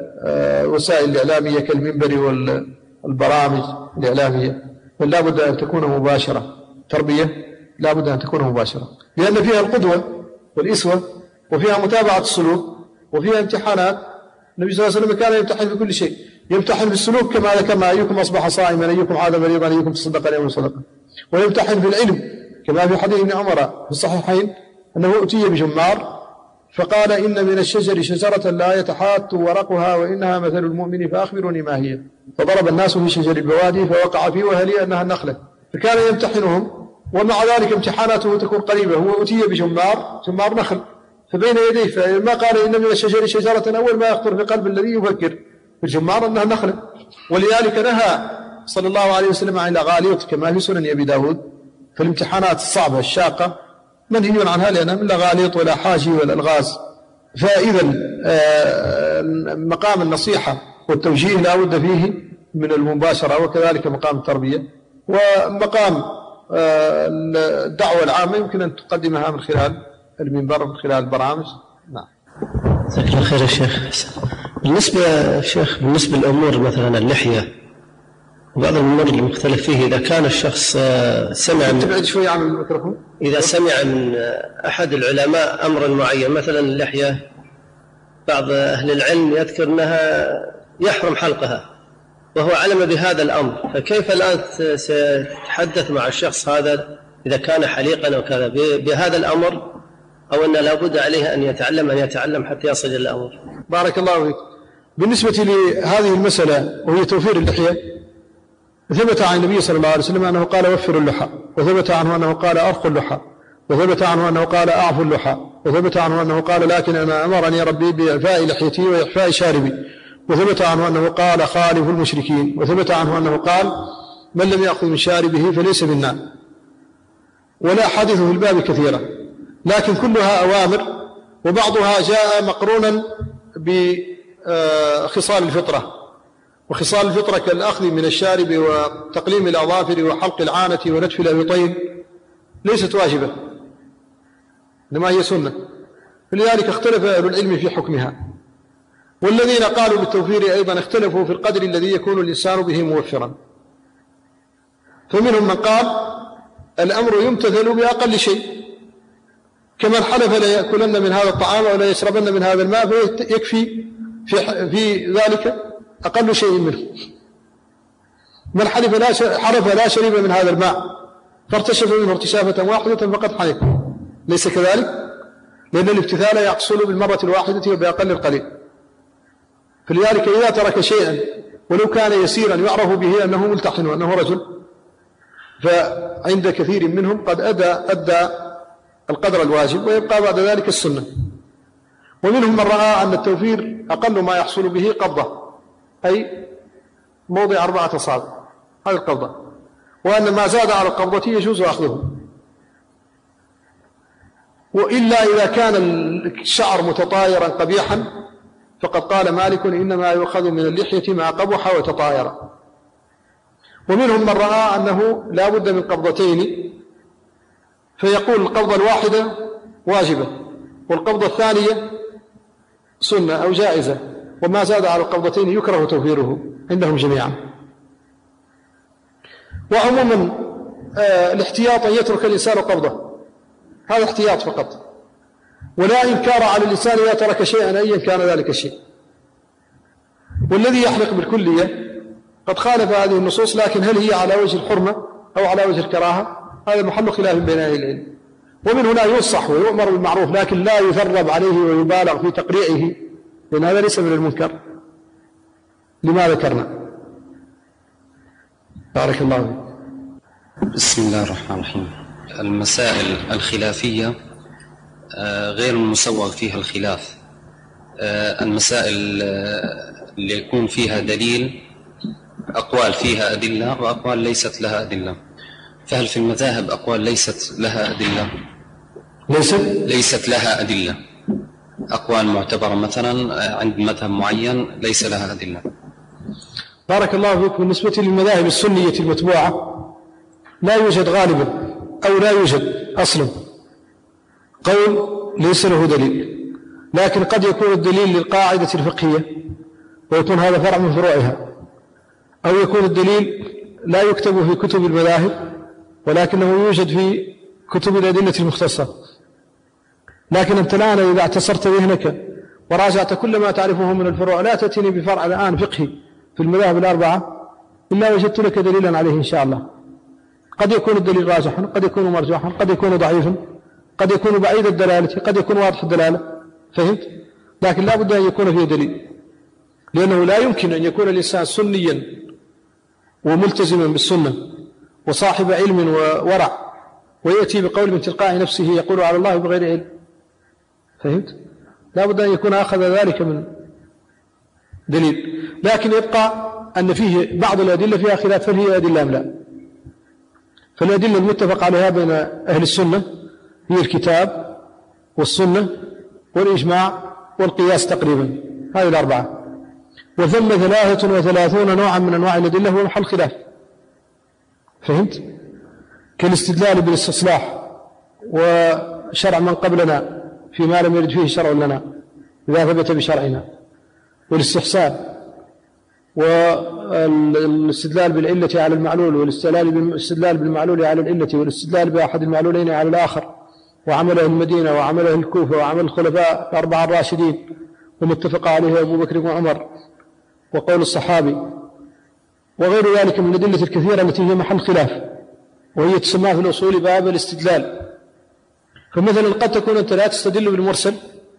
الوسائل الإعلامية كالمنبر والبرامج الإعلامية، بل لا بد أن تكون مباشرة. تربية لا بد أن تكون مباشرة، لأن فيها القدوة والإسوة، وفيها متابعة السلوك، وفيها امتحانات. النبي صلى الله عليه وسلم كان يمتحن في كل شيء، يمتحن في السلوك كما ذكرنا: أيكم أصبح صائما، أيكم عاد مريضا، أيكم تصدق اليوم صدقة. ويمتحن في العلم كما في حديث ابن عمر في الصحيحين أنه أتي بجمار فقال: إن من الشجر شجرة لا يتحات ورقها وإنها مثل المؤمن فأخبروني ما هي. فضرب الناس في شجر البوادي فوقع فيه وهلي أنها النخلة. فكان يمتحنهم، ومع ذلك امتحاناته تكون قريبة. هو أتي بجمار نخل فبين يديه، فما قال إن من الشجر شجرة أول ما يخطر في قلب الذي يفكر في الجمار أنها نخلة. ولذلك نهى صلى الله عليه وسلم عن الأغاليط كما في سنن أبي داود. فالامتحانات الصعبة الشاقة منهي عنها لأنها من الأغاليط ولا حاجي ولا الغاز. فإذا مقام النصيحة والتوجيه لا بد فيه من المباشرة، وكذلك مقام التربية. ومقام الدعوة العامة يمكن أن تقدمها من خلال المنبر، من خلال البرامج. نعم. جزاك الله خير يا شيخ. بالنسبة للأمور مثلا اللحية وبعض الأمور اللي مختلف فيه، إذا كان الشخص سمع تبعد شوي عن الميكروفون. إذا سمع من أحد العلماء أمرا معين، مثلا اللحية، بعض أهل العلم يذكر أنها يحرم حلقها وهو علم بهذا الأمر، فكيف الآن سيتحدث مع الشخص هذا إذا كان حليقا أو كذا بهذا الأمر، أو أن لا بد عليه أن يتعلم حتى يصل إلى الأمر؟ بارك الله فيك. بالنسبة لهذه المسألة وهي توفير اللحية، ثبت عن النبي صلى الله عليه وسلم أنه قال وفروا اللحى، وثبت عنه أنه قال أرخوا اللحى، وثبت عنه أنه قال أعفوا اللحى، وثبت عنه أنه قال لكن أنا أمرني ربي بإعفاء لحيتي وإعفاء شاربي، وثبت عنه أنه قال خالفوا المشركين، وثبت عنه أنه قال من لم يأخذ من شاربه فليس منا. ولا حدث في الباب كثيرة، لكن كلها أوامر، وبعضها جاء مقرونا بخصال الفطرة، وخصال الفطرة كالأخذ من الشارب وتقليم الأظافر وحلق العانة ونتف الأبطين ليست واجبة، إنما هي سنة، فلذلك اختلف أهل العلم في حكمها. والذين قالوا بالتوفير أيضا اختلفوا في القدر الذي يكون الإنسان به موفرا، فمنهم من قال الأمر يمتثل بأقل شيء، كمن حلف لا يأكلن من هذا الطعام ولا يشربن من هذا الماء فيكفي في ذلك أقل شيء منه. من حلف لا شرب من هذا الماء فارتشف منه ارتشافة واحدة فقد حلف، ليس كذلك؟ لأن الامتثال يحصل بالمرة الواحدة وبأقل القليل. فلذلك إذا ترك شيئا ولو كان يسيرا يعرف به أنه ملتحن وأنه رجل، فعند كثير منهم قد أدى القدر الواجب ويبقى بعد ذلك السنة. ومنهم من رأى أن التوفير أقل ما يحصل به قبضة، أي موضع 4 أصابع، هذه القبضة، وأن ما زاد على القبضة يجوز أخذه، وإلا إذا كان الشعر متطايرا قبيحا فقد قال مالك إنما يؤخذ من اللحية ما قبح وتطاير. ومنهم من رأى أنه لا بد من قبضتين، فيقول القبضة الواحدة واجبة والقبضة الثانية سنة أو جائزة، وما زاد على القبضتين يكره توفيره عندهم جميعا. وعموما الاحتياط أن يترك الإنسان قبضة، هذا احتياط فقط، ولا إنكار على الإنسان إذا ترك شيئا أيا كان ذلك الشيء. والذي يحلق بالكلية قد خالف هذه النصوص، لكن هل هي على وجه الحرمة أو على وجه الكراهة؟ هذا محل خلاف بين أهل العلم. ومن هنا ينصح ويؤمر بالمعروف، لكن لا يثرب عليه ويبالغ في تقريعه، لأن هذا ليس من المنكر لما ذكرنا. بارك الله فيك. بسم الله الرحمن الرحيم. المسائل الخلافية غير المسوغ فيها الخلاف، المسائل اللي يكون فيها دليل، أقوال فيها أدلة وأقوال ليست لها أدلة. فهل في المذاهب أقوال ليست لها أدلة؟ ليست لها أدلة، أقوال معتبرة مثلا عند مذهب معين ليس لها أدلة. بارك الله فيك. بالنسبة للمذاهب السنية المتبوعة لا يوجد غالبا أو لا يوجد أصلا قول ليس له دليل، لكن قد يكون الدليل للقاعدة الفقهية ويكون هذا فرع من فروعها، أو يكون الدليل لا يكتب في كتب المذاهب ولكنه يوجد في كتب الأدلة المختصة. لكن أنت الآن إذا اعتصرت ذهنك وراجعت كل ما تعرفه من الفروع لا تأتيني بفرع الآن فقهي في المذاهب الأربعة إلا وجدت لك دليلا عليه إن شاء الله. قد يكون الدليل راجحا، قد يكون مرجوحا، قد يكون ضعيفا، قد يكون بعيد الدلالة، قد يكون واضح الدلالة، فهمت؟ لكن لا بد أن يكون فيه دليل، لأنه لا يمكن أن يكون الإنسان سنيا وملتزما بالسنة وصاحب علم وورع ويأتي بقول من تلقاء نفسه يقول على الله بغير علم، فهمت؟ لا بد أن يكون أخذ ذلك من دليل. لكن يبقى أن فيه بعض الأدلة فيها خلاف، هل هي أدلة أم لا؟ فالأدلة المتفق عليها بين أهل السنة هي الكتاب والسنة والإجماع والقياس تقريبا، هذه الأربعة. وثم 33 نوعا من أنواع الأدلة هو محل خلاف، فهمت؟ كالاستدلال بالاستصلاح وشرع من قبلنا فيما لم يرد فيه شرع لنا إذا ثبت بشرعنا، والاستحسان والاستدلال بالعلة على المعلول، والاستدلال بالمعلول على العلة، والاستدلال بأحد المعلولين على الآخر، وعمله المدينة وعمله الكوفة وعمل الخلفاء الأربعة الراشدين ومتفق عليه أبو بكر وعمر وقول الصحابي، وغير ذلك من الأدلة الكثيرة التي هي محل خلاف، وهي تسمى في الأصول باب الاستدلال. فمثلا قد تكون أنت لا تستدل بالمرسل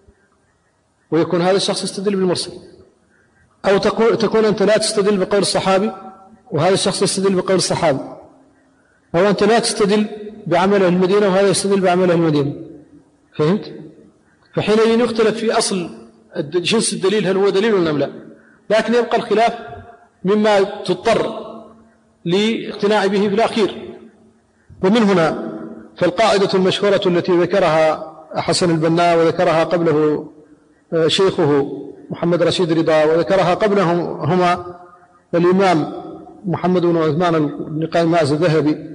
ويكون هذا الشخص يستدل بالمرسل، أو تكون أنت لا تستدل بقول الصحابي وهذا الشخص يستدل بقول الصحابي، أو أنت لا تستدل بعمله المدينة وهذا يستدل بعمله المدينة. فهمت؟ فحينئذ يختلف في أصل جنس الدليل هل هو دليل ولا لا، لكن يبقى الخلاف مما تضطر لاقتناع به في الأخير. ومن هنا فالقاعدة المشهورة التي ذكرها حسن البنا وذكرها قبله شيخه محمد رشيد رضا وذكرها قبلهم هما الإمام محمد بن عثمان بن قيماز الذهبي،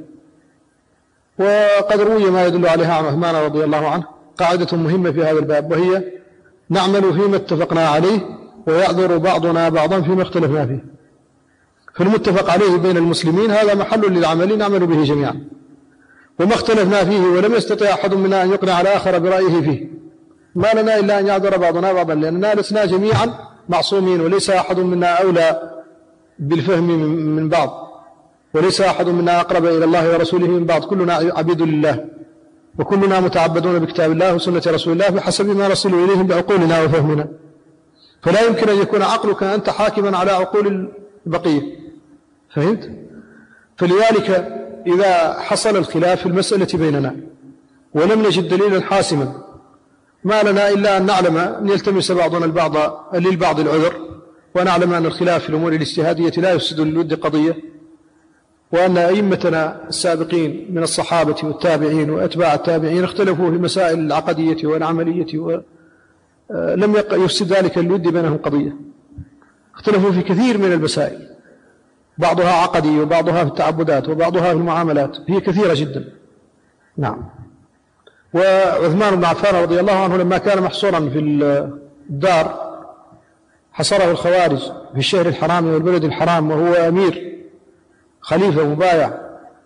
وقد روي ما يدل عليها عن عثمان رضي الله عنه، قاعدة مهمة في هذا الباب، وهي نعمل فيما اتفقنا عليه ويعذر بعضنا بعضا فيما اختلفنا فيه. فالمتفق عليه بين المسلمين هذا محل للعمل نعمل به جميعا، وما اختلفنا فيه ولم يستطع أحد منا أن يقنع الآخر برأيه فيه ما لنا إلا أن يعذر بعضنا بعضا، لأننا لسنا جميعا معصومين، وليس أحد منا أولى بالفهم من بعض، وليس أحد منا أقرب إلى الله ورسوله من بعض، كلنا عبيد لله، وكلنا متعبدون بكتاب الله وسنة رسول الله بحسب ما نصل إليهم بعقولنا وفهمنا. فلا يمكن أن يكون عقلك أنت حاكما على عقول البقية. فهمت؟ فلذلك إذا حصل الخلاف في المسألة بيننا ولم نجد دليلا حاسما ما لنا إلا أن نعلم أن يلتمس بعضنا البعض للبعض العذر، ونعلم أن الخلاف في الأمور الاجتهادية لا يفسد للود قضية، وأن أئمتنا السابقين من الصحابة والتابعين وأتباع التابعين اختلفوا في المسائل العقدية والعملية ولم يفسد ذلك للود بينهم قضية، اختلفوا في كثير من المسائل، بعضها عقدي وبعضها في التعبدات وبعضها في المعاملات، هي كثيرة جدا. نعم. وعثمان بن عفان رضي الله عنه لما كان محصورا في الدار حصره الخوارج في الشهر الحرام والبلد الحرام وهو أمير خليفة مبايع،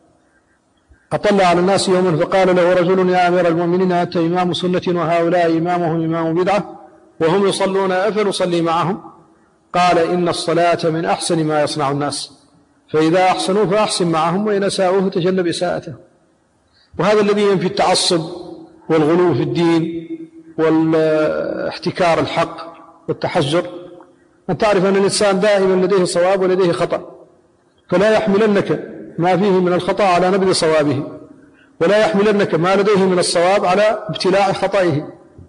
أطلع على الناس يوما فقال له رجل يا أمير المؤمنين أنت إمام سنة وهؤلاء إمامهم إمام بدعة وهم يصلون أفنصلي معهم؟ قال إن الصلاة من أحسن ما يصنع الناس، فإذا أحسنوا فأحسن معهم وإن أساءوا فتجنب إساءته. وهذا الذي ينفي التعصب والغلو في الدين والاحتكار الحق والتحجر، أن تعرف أن الإنسان دائما لديه صواب ولديه خطأ، فلا يحملنك ما فيه من الخطأ على نبذ صوابه، ولا يحملنك ما لديه من الصواب على ابتلاع خطئه،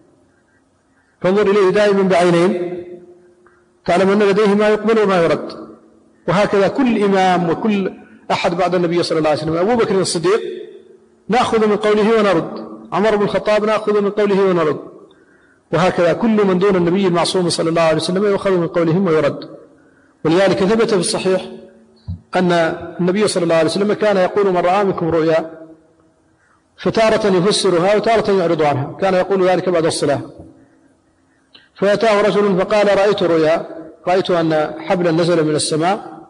فانظر إليه دائما بعينين تعلم أن لديه ما يقبل وما يرد. وهكذا كل إمام وكل أحد بعد النبي صلى الله عليه وسلم، أبو بكر الصديق نأخذ من قوله ونرد، عمر بن الخطاب نأخذ من قوله ونرد، وهكذا كل من دون النبي المعصوم صلى الله عليه وسلم يأخذ من قولهم ويرد. ولذلك ثبت في الصحيح أن النبي صلى الله عليه وسلم كان يقول من رأى منكم رؤيا فتارة يفسرها وتارة يعرض عنها، كان يقول ذلك بعد الصلاة. فأتاه رجل فقال رأيت رؤيا، رأيت أن حبلا نزل من السماء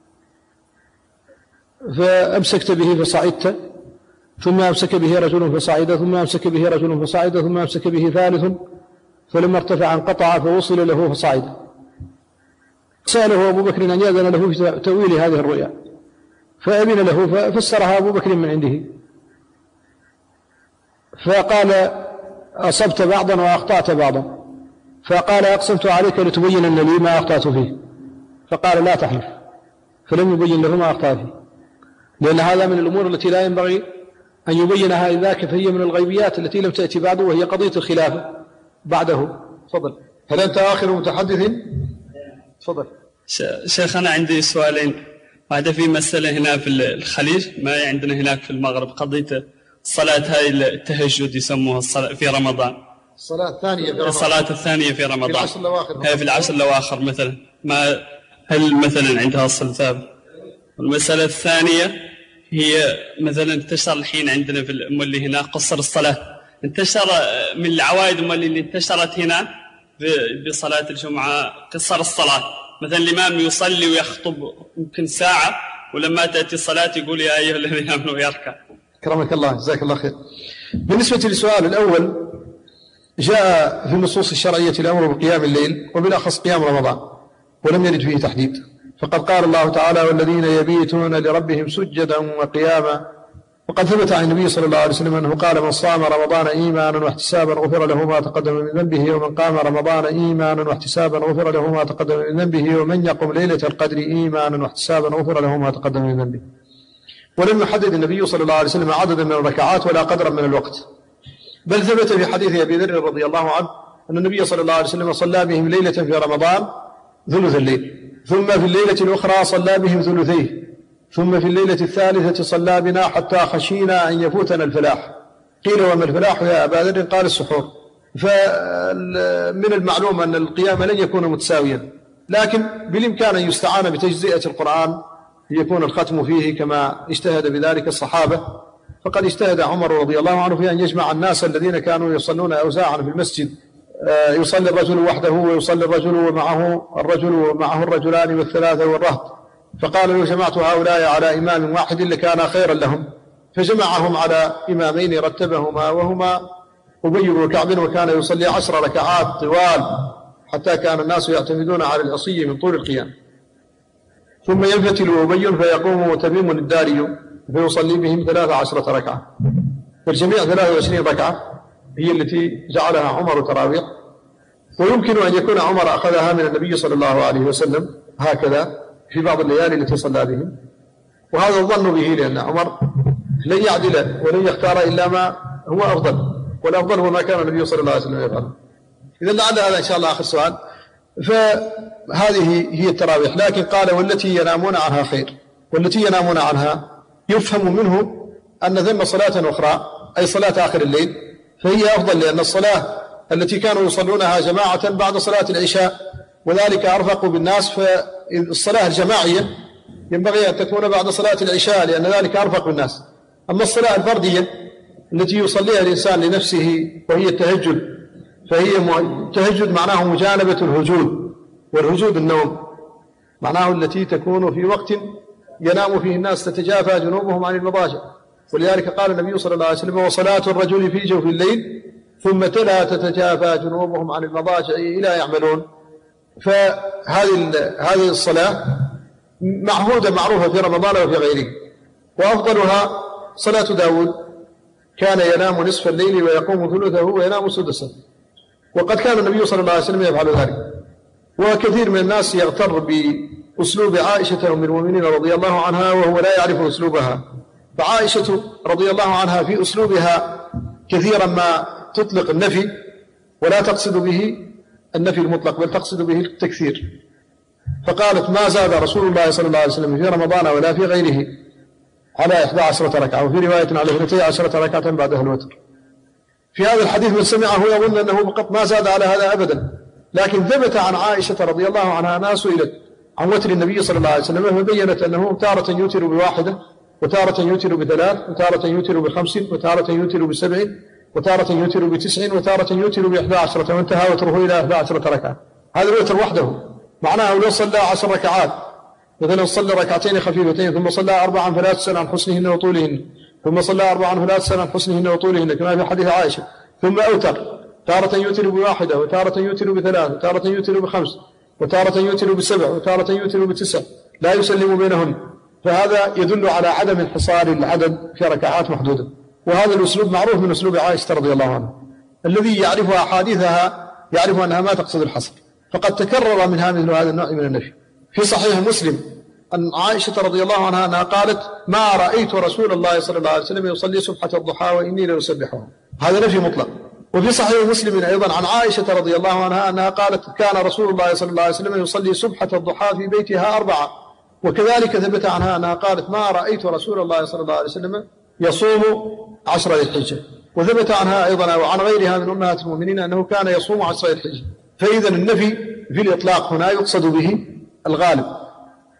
فأمسكت به فصعدت، ثم أمسك به رجل فصعد، ثم أمسك به رجل فصعد، ثم أمسك به ثالث، فلما ارتفع انقطع فوصل له فصعد. سأله أبو بكر أن يأذن له في تأويل هذه الرؤيا، فأذن له ففسرها أبو بكر من عنده، فقال أصبت بعضا وأخطأت بعضا، فقال أقسمت عليك لتبين أن لي ما أخطأت فيه، فقال لا تحلف، فلم يبين له ما أخطأ فيه، لأن هذا من الأمور التي لا ينبغي أن يبينها إذاك، فهي من الغيبيات التي لم تأتي بعده، وهي قضية الخلافة بعده. تفضل. هل أنت آخر متحدث؟ تفضل. شيخ أنا عندي سؤالين، واحدة في مسألة هنا في الخليج، ما عندنا هناك في المغرب، قضية الصلاة هاي التهجد يسموها الصلاة في رمضان، الصلاة الثانية في رمضان، الصلاة الثانية في رمضان، في العشر الأواخر، في العشر الأواخر مثلا، ما هل مثلا عندها أصل ثابت؟ والمسألة الثانية هي مثلا انتشر الحين عندنا في الأمة اللي هنا قصر الصلاة، انتشر من العوائد اللي انتشرت هنا بصلاة الجمعة قصر الصلاة. مثلا الإمام يصلي ويخطب يمكن ساعة، ولما تأتي الصلاة يقول يا أيها الذين آمنوا يركع. كرمك الله، جزاك الله خير. بالنسبة للسؤال الأول، جاء في النصوص الشرعية الأمر بقيام الليل وبالأخص قيام رمضان، ولم يرد فيه تحديد، فقد قال الله تعالى والذين يبيتون لربهم سجدا وقياما. وقد ثبت عن النبي صلى الله عليه وسلم أنه قال من صام رمضان إيمانا واحتسابا غفر له ما تقدم من ذنبه، ومن قام رمضان إيمانا واحتسابا غفر له ما تقدم من ذنبه، ومن يقم ليلة القدر إيمانا واحتسابا غفر له ما تقدم من ذنبه. ولم يحدد النبي صلى الله عليه وسلم عددا من الركعات ولا قدرا من الوقت، بل ثبت في حديث أبي ذر رضي الله عنه أن النبي صلى الله عليه وسلم صلى بهم ليلة في رمضان ثلث الليل، ثم في الليلة الأخرى صلى بهم ثلثيه، ثم في الليلة الثالثة صلى بنا حتى خشينا أن يفوتنا الفلاح. قيل وما الفلاح يا أبا ذر؟ قال السحور. فمن المعلوم أن القيام لن يكون متساويا، لكن بالإمكان أن يستعان بتجزئة القرآن ليكون الختم فيه كما اجتهد بذلك الصحابة. فقد اجتهد عمر رضي الله عنه في أن يجمع الناس الذين كانوا يصلون أوزاعا في المسجد، يصلي الرجل وحده ويصلي الرجل ومعه الرجلان والثلاثة والرهط، فقال لو جمعت هؤلاء على إمام واحد لكان خيرا لهم، فجمعهم على إمامين رتبهما وهما أبي وكعب، وكان يصلي 10 ركعات طوال حتى كان الناس يعتمدون على العصي من طول القيام. ثم ينفتل أبي فيقوم تميم الداري فيصلي بهم 13 ركعة، فالجميع 23 ركعة هي التي جعلها عمر تراويح. ويمكن أن يكون عمر أخذها من النبي صلى الله عليه وسلم هكذا في بعض الليالي التي صلى بهم، وهذا الظن به لأن عمر لن يعدل ولن يختار إلا ما هو أفضل، والأفضل هو ما كان النبي صلى الله عليه وسلم يفعله. إذا لعل هذا إن شاء الله آخر سؤال. فهذه هي التراويح. لكن قال والتي ينامون عنها خير، والتي ينامون عنها يفهم منه أن ثم صلاة أخرى أي صلاة آخر الليل فهي أفضل، لأن الصلاة التي كانوا يصلونها جماعة بعد صلاة العشاء وذلك أرفق بالناس، فالصلاة الجماعية ينبغي أن تكون بعد صلاة العشاء لأن ذلك أرفق بالناس. أما الصلاة الفردية التي يصليها الإنسان لنفسه وهي التهجد، فهي التهجد معناه مجانبة الهجود، والهجود النوم معناه التي تكون في وقت ينام فيه الناس تتجافى جنوبهم عن المضاجع. ولذلك قال النبي صلى الله عليه وسلم وصلاة الرجل في جوف الليل ثم تلا تتجافى جنوبهم عن المضاجع إلى يعملون. فهذه الصلاة معهودة معروفة في رمضان وفي غيره. وأفضلها صلاة داود كان ينام نصف الليل ويقوم ثلثه وينام سدسه، وقد كان النبي صلى الله عليه وسلم يفعل ذلك. وكثير من الناس يغتر بأسلوب عائشة أم المؤمنين رضي الله عنها وهو لا يعرف أسلوبها. فعائشة رضي الله عنها في أسلوبها كثيرا ما تطلق النفي ولا تقصد به النفي المطلق بل تقصد به التكثير، فقالت ما زاد رسول الله صلى الله عليه وسلم في رمضان ولا في غيره على 11 ركعة، وفي رواية على 12 ركعة بعدها الوتر. في هذا الحديث من سمعه يظن أنه فقط ما زاد على هذا أبدا، لكن ثبت عن عائشة رضي الله عنها أنها سئلت عن وتر النبي صلى الله عليه وسلم فبينت أنه تارة يوتر ب1 وتارة يوتر ب3 وتارة يوتر ب5 وتارة يوتر ب7 وتارة يوتر ب9 وتارة يوتر ب11، وانتهى وتره إلى 11 ركعة. هذا الوتر وحده معناه لو صلى 10 ركعات مثلا صلى ركعتين خفيفتين ثم صلى 4 فلا تسأل عن حسنهن وطولهن، ثم صلى 4 فلا تسأل عن حسنهن وطولهن كما في حديث عائشة، ثم أوتر تارة يوتر ب1 وتارة يوتر ب3 وتارة يوتر ب5 وتارة يوتر ب7 وتارة يوتر ب9 لا يسلم بينهن. فهذا يدل على عدم انحصار العدد في ركعات محدودة. وهذا الأسلوب معروف من أسلوب عائشة رضي الله عنها، الذي يعرف أحاديثها يعرف أنها ما تقصد الحصر، فقد تكرر منها مثل هذا النوع من النفي. في صحيح مسلم أن عائشة رضي الله عنها أنها قالت ما رأيت رسول الله صلى الله عليه وسلم يصلي سبحة الضحى وإني لأسبحها، هذا نفي مطلق. وفي صحيح مسلم أيضا عن عائشة رضي الله عنها أنها قالت كان رسول الله صلى الله عليه وسلم يصلي سبحة الضحى في بيتها 4، وكذلك ثبت عنها أنها قالت ما رأيت رسول الله صلى الله عليه وسلم يصوم 10 ذي الحجة. وثبت عنها أيضا وعن غيرها من أمهات المؤمنين أنه كان يصوم 10 ذي الحجة. فإذا النفي في الإطلاق هنا يقصد به الغالب،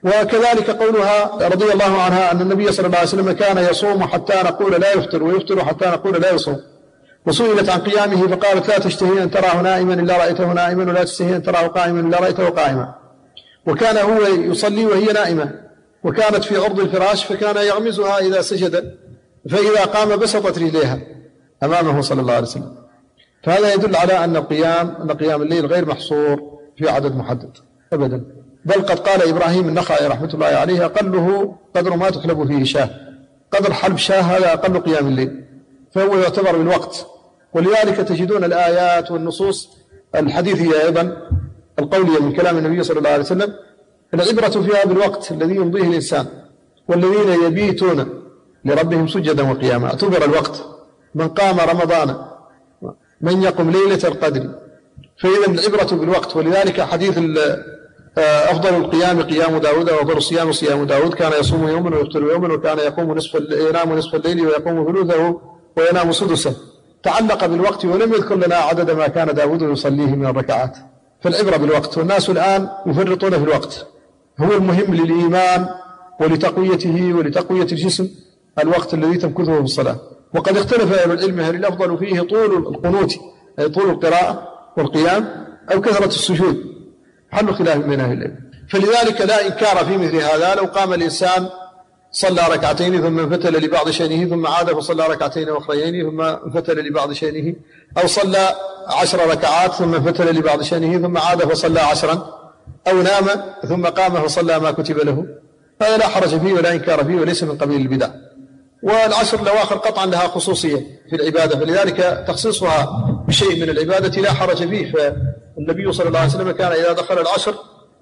وكذلك قولها رضي الله عنها أن النبي صلى الله عليه وسلم كان يصوم حتى نقول لا يفطر، ويفطر حتى نقول لا يصوم. وسئلت عن قيامه فقالت لا تشتهي أن تراه نائما إلا رأيته نائما، ولا تشتهي أن تراه قائما إلا رأيته قائما. وكان هو يصلي وهي نائمة، وكانت في عرض الفراش فكان يغمزها إذا سجد، فإذا قام بسطت رجليها أمامه صلى الله عليه وسلم. فهذا يدل على أن قيام الليل غير محصور في عدد محدد أبدا، بل قد قال إبراهيم النخعي رحمة الله عليه أقله قدر ما تحلب فيه شاه، قدر حلب شاه هذا أقل قيام الليل، فهو يعتبر بالوقت. ولذلك تجدون الآيات والنصوص الحديثية أيضا القولية من كلام النبي صلى الله عليه وسلم العبرة فيها بالوقت الذي يمضيه الإنسان. والذين يبيتون لربهم سجدا وقياما، اعتبر الوقت. من قام رمضان من يقم ليلة القدر، فإذا العبرة بالوقت. ولذلك حديث أفضل القيام قيام داود، وأفضل الصيام صيام داود، كان يصوم يوما ويفطر يوما، وكان ينام نصف الليل ويقوم ثلثه وينام سدسه. تعلق بالوقت ولم يذكر لنا عدد ما كان داود يصليه من الركعات. فالعبرة بالوقت، والناس الآن يفرطون في الوقت. هو المهم للإيمان ولتقويته ولتقوية الجسم الوقت الذي تمكثه في الصلاة. وقد اختلف أهل العلم هل الأفضل فيه طول القنوت أي طول القراءة والقيام أو كثرة السجود، حل خلاف بين أهل العلم. فلذلك لا إنكار في مثل هذا. لو قام الإنسان صلى ركعتين ثم انفتل لبعض شأنه ثم عاد فصلى ركعتين أخريين ثم انفتل لبعض شأنه، أو صلى 10 ركعات ثم انفتل لبعض شأنه ثم عاد فصلى 10، أو نام ثم قام فصلى ما كتب له، هذا لا حرج فيه ولا إنكار فيه وليس من قبيل البدع. والعشر الأواخر قطعا لها خصوصية في العبادة، فلذلك تخصيصها بشيء من العبادة لا حرج فيه. فالنبي صلى الله عليه وسلم كان إذا دخل العشر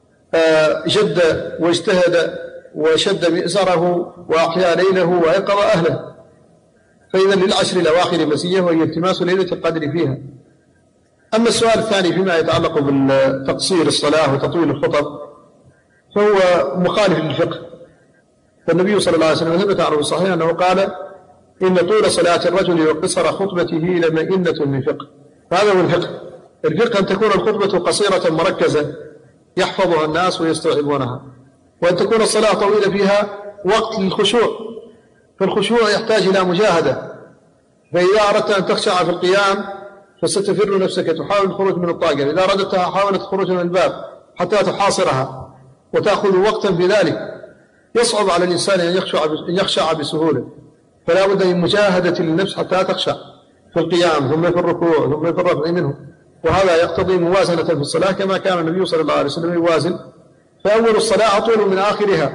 جد واجتهد وشد مئزره وأحيا ليله وأيقظ أهله. فإذا للعشر الأواخر مزية وهي التماس ليلة القدر فيها. أما السؤال الثاني فيما يتعلق بالتقصير الصلاة وتطويل الخطب فهو مخالف للفقه. فالنبي صلى الله عليه وسلم ثبت عنه الصحيح أنه قال إن طول صلاة الرجل وقصر خطبته لمئنة من فقه. هذا هو الفقه. الفقه أن تكون الخطبة قصيرة مركزة يحفظها الناس ويستوعبونها، وأن تكون الصلاة طويلة فيها وقت للخشوع، فالخشوع يحتاج إلى مجاهدة. فإذا أردت أن تخشع في القيام فستفر نفسك تحاول الخروج من الطاقة، إذا أردتها حاولت الخروج من الباب حتى تحاصرها وتأخذ وقتا في ذلك. يصعب على الإنسان أن يخشع بسهولة، فلا بد من مجاهدة للنفس حتى تخشع في القيام ثم في الركوع ثم في الرفع منه، وهذا يقتضي موازنة في الصلاة كما كان النبي صلى الله عليه وسلم يوازن. فأول الصلاة أطول من آخرها،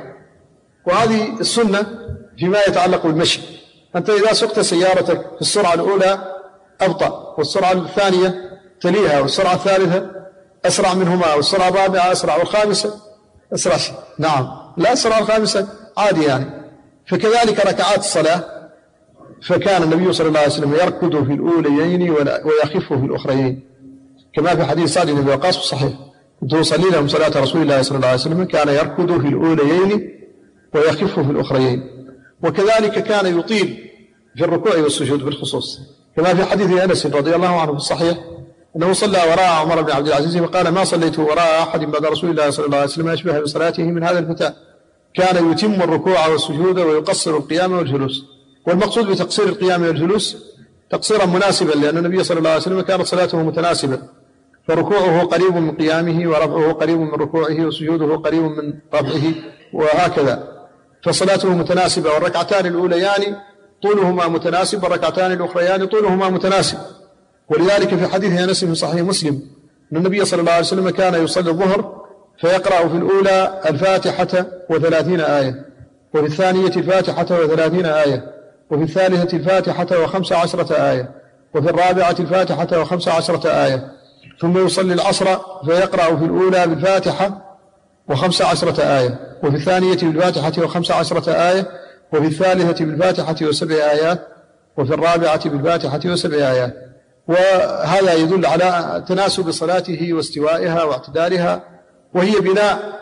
وهذه السنة فيما يتعلق بالمشي. أنت إذا سقت سيارتك في السرعة الأولى أبطأ، والسرعة الثانية تليها، والسرعة الثالثة أسرع منهما، والسرعة الرابعة أسرع، والخامسة أسرع. نعم، لا السرعة الخامسة عادي يعني. فكذلك ركعات الصلاة، فكان النبي صلى الله عليه وسلم يركض في الأوليين ويخف في الأخريين، كما في حديث سعد بن أبي وقاص الصحيح: كنت أصلي لهم صلاة رسول الله صلى الله عليه وسلم كان يركض في الأوليين ويخف في الأخريين. وكذلك كان يطيل في الركوع والسجود بالخصوص، كما في حديث أنس رضي الله عنه في الصحيح أنه صلى وراء عمر بن عبد العزيز وقال: ما صليت وراء أحد بعد رسول الله صلى الله عليه وسلم أشبه بصلاته من هذا الفتى، كان يتم الركوع والسجود ويقصر القيام والجلوس. والمقصود بتقصير القيام والجلوس تقصيرا مناسبا، لأن النبي صلى الله عليه وسلم كانت صلاته متناسبة، فركوعه قريب من قيامه، ورفعه قريب من ركوعه، وسجوده قريب من رفعه، وهكذا. فصلاته متناسبة، والركعتان الأوليان طولهما متناسب، والركعتان الأخريان طولهما متناسب. ولذلك في حديث أنس في صحيح مسلم أن النبي صلى الله عليه وسلم كان يصلي الظهر فيقرأ في الأولى الفاتحة و30 آية، وفي الثانية الفاتحة و30 آية، وفي الثالثة الفاتحة و15 آية، وفي الرابعة الفاتحة و15 آية. ثم يصلي العصر فيقرأ في الأولى بالفاتحة و15 آية، وفي الثانية بالفاتحة و15 آية، وفي الثالثة بالفاتحة و7 آيات، وفي الرابعة بالفاتحة و7 آيات. وهذا يدل على تناسب صلاته واستوائها واعتدالها، وهي بناء.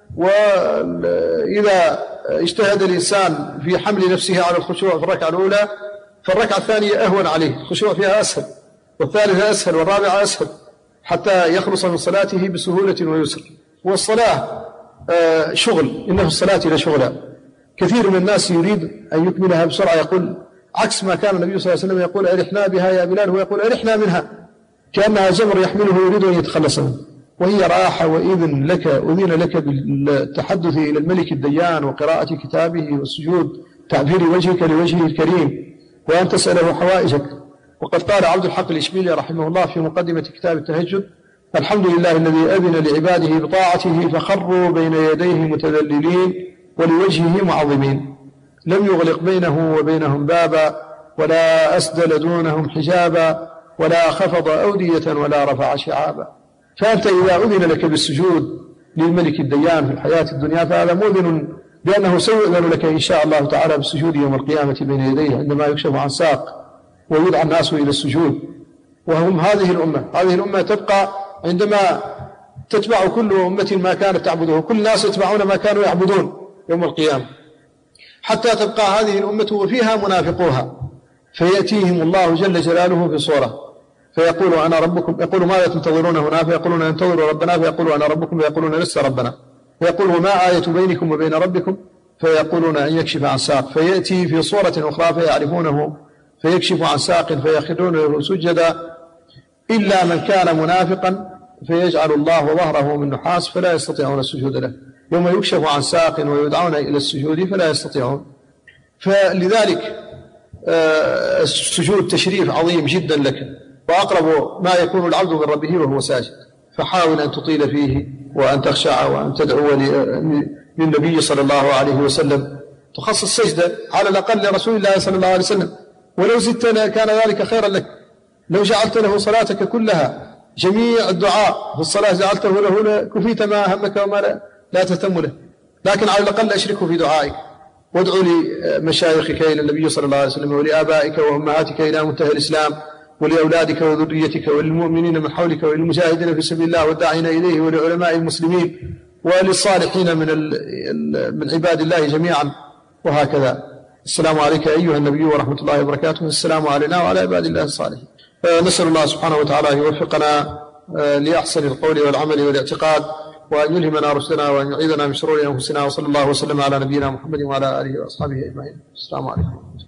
وإذا اجتهد الإنسان في حمل نفسه على الخشوع في الركعة الأولى فالركعة الثانية أهون عليه، الخشوع فيها أسهل، والثالثة أسهل، والرابعة أسهل، حتى يخلص من صلاته بسهولة ويسر. والصلاة شغل، إنه الصلاة لشغلا. كثير من الناس يريد أن يكملها بسرعة، يقول عكس ما كان النبي صلى الله عليه وسلم يقول أرحنا بها يا بلال، هو يقول أرحنا منها، كأنها جمر يحمله يريد أن يتخلص منه، وهي راحة وإذن لك بالتحدث إلى الملك الديان وقراءة كتابه والسجود، تعبير وجهك لوجهه الكريم، وأن تسأله حوائجك. وقد قال عبد الحق الإشبيلي رحمه الله في مقدمة كتاب التهجد: الحمد لله الذي أذن لعباده بطاعته فخروا بين يديه متذللين ولوجهه معظمين، لم يغلق بينه وبينهم بابا ولا أسدل دونهم حجابا ولا خفض أودية ولا رفع شعابا. فأنت إذا أذن لك بالسجود للملك الديان في الحياة الدنيا فهذا مؤذن بأنه سيؤذن لك إن شاء الله تعالى بالسجود يوم القيامة بين يديه عندما يكشف عن ساق ويدعى الناس إلى السجود. وهم هذه الأمة تبقى عندما تتبع كل أمة ما كانت تعبده، كل الناس يتبعون ما كانوا يعبدون يوم القيامة، حتى تبقى هذه الأمة وفيها منافقوها، فيأتيهم الله جل جلاله في صورة فيقول أنا ربكم، يقول ماذا تنتظرون هنا؟ فيقولون ننتظر ربنا، فيقول أنا ربكم، فيقولون لست ربنا، فيقول وما آية بينكم وبين ربكم؟ فيقولون أن يكشف عن ساق، فيأتي في صورة أخرى فيعرفونه فيكشف عن ساق فيخرون له سجدا إلا من كان منافقا فيجعل الله ظهره من نحاس فلا يستطيعون السجود له، يوم يكشف عن ساق ويدعون إلى السجود فلا يستطيعون. فلذلك السجود تشريف عظيم جدا لك، وأقرب ما يكون العبد من ربه وهو ساجد، فحاول أن تطيل فيه وأن تخشع وأن تدعو للنبي صلى الله عليه وسلم، تخصص سجدة على الأقل لرسول الله صلى الله عليه وسلم، ولو زدت كان ذلك خيرا لك، لو جعلت له صلاتك كلها جميع الدعاء في الصلاة جعلته له كفيت ما همك وما لا تهتم له، لكن على الأقل أشركه في دعائك، وادعو لمشايخك إلى النبي صلى الله عليه وسلم ولآبائك وأمهاتك إلى منتهى الإسلام ولأولادك وذريتك وللمؤمنين من حولك وللمجاهدين في سبيل الله والداعين إليه ولعلماء المسلمين وللصالحين من عباد الله جميعا، وهكذا. السلام عليك أيها النبي ورحمة الله وبركاته، السلام علينا وعلى عباد الله الصالحين. نسأل الله سبحانه وتعالى أن يوفقنا لأحسن القول والعمل والاعتقاد، وأن يلهمنا رشدنا وأن يعيذنا من شرور أنفسنا، وصلى الله وسلم على نبينا محمد وعلى آله وأصحابه أجمعين. السلام عليكم.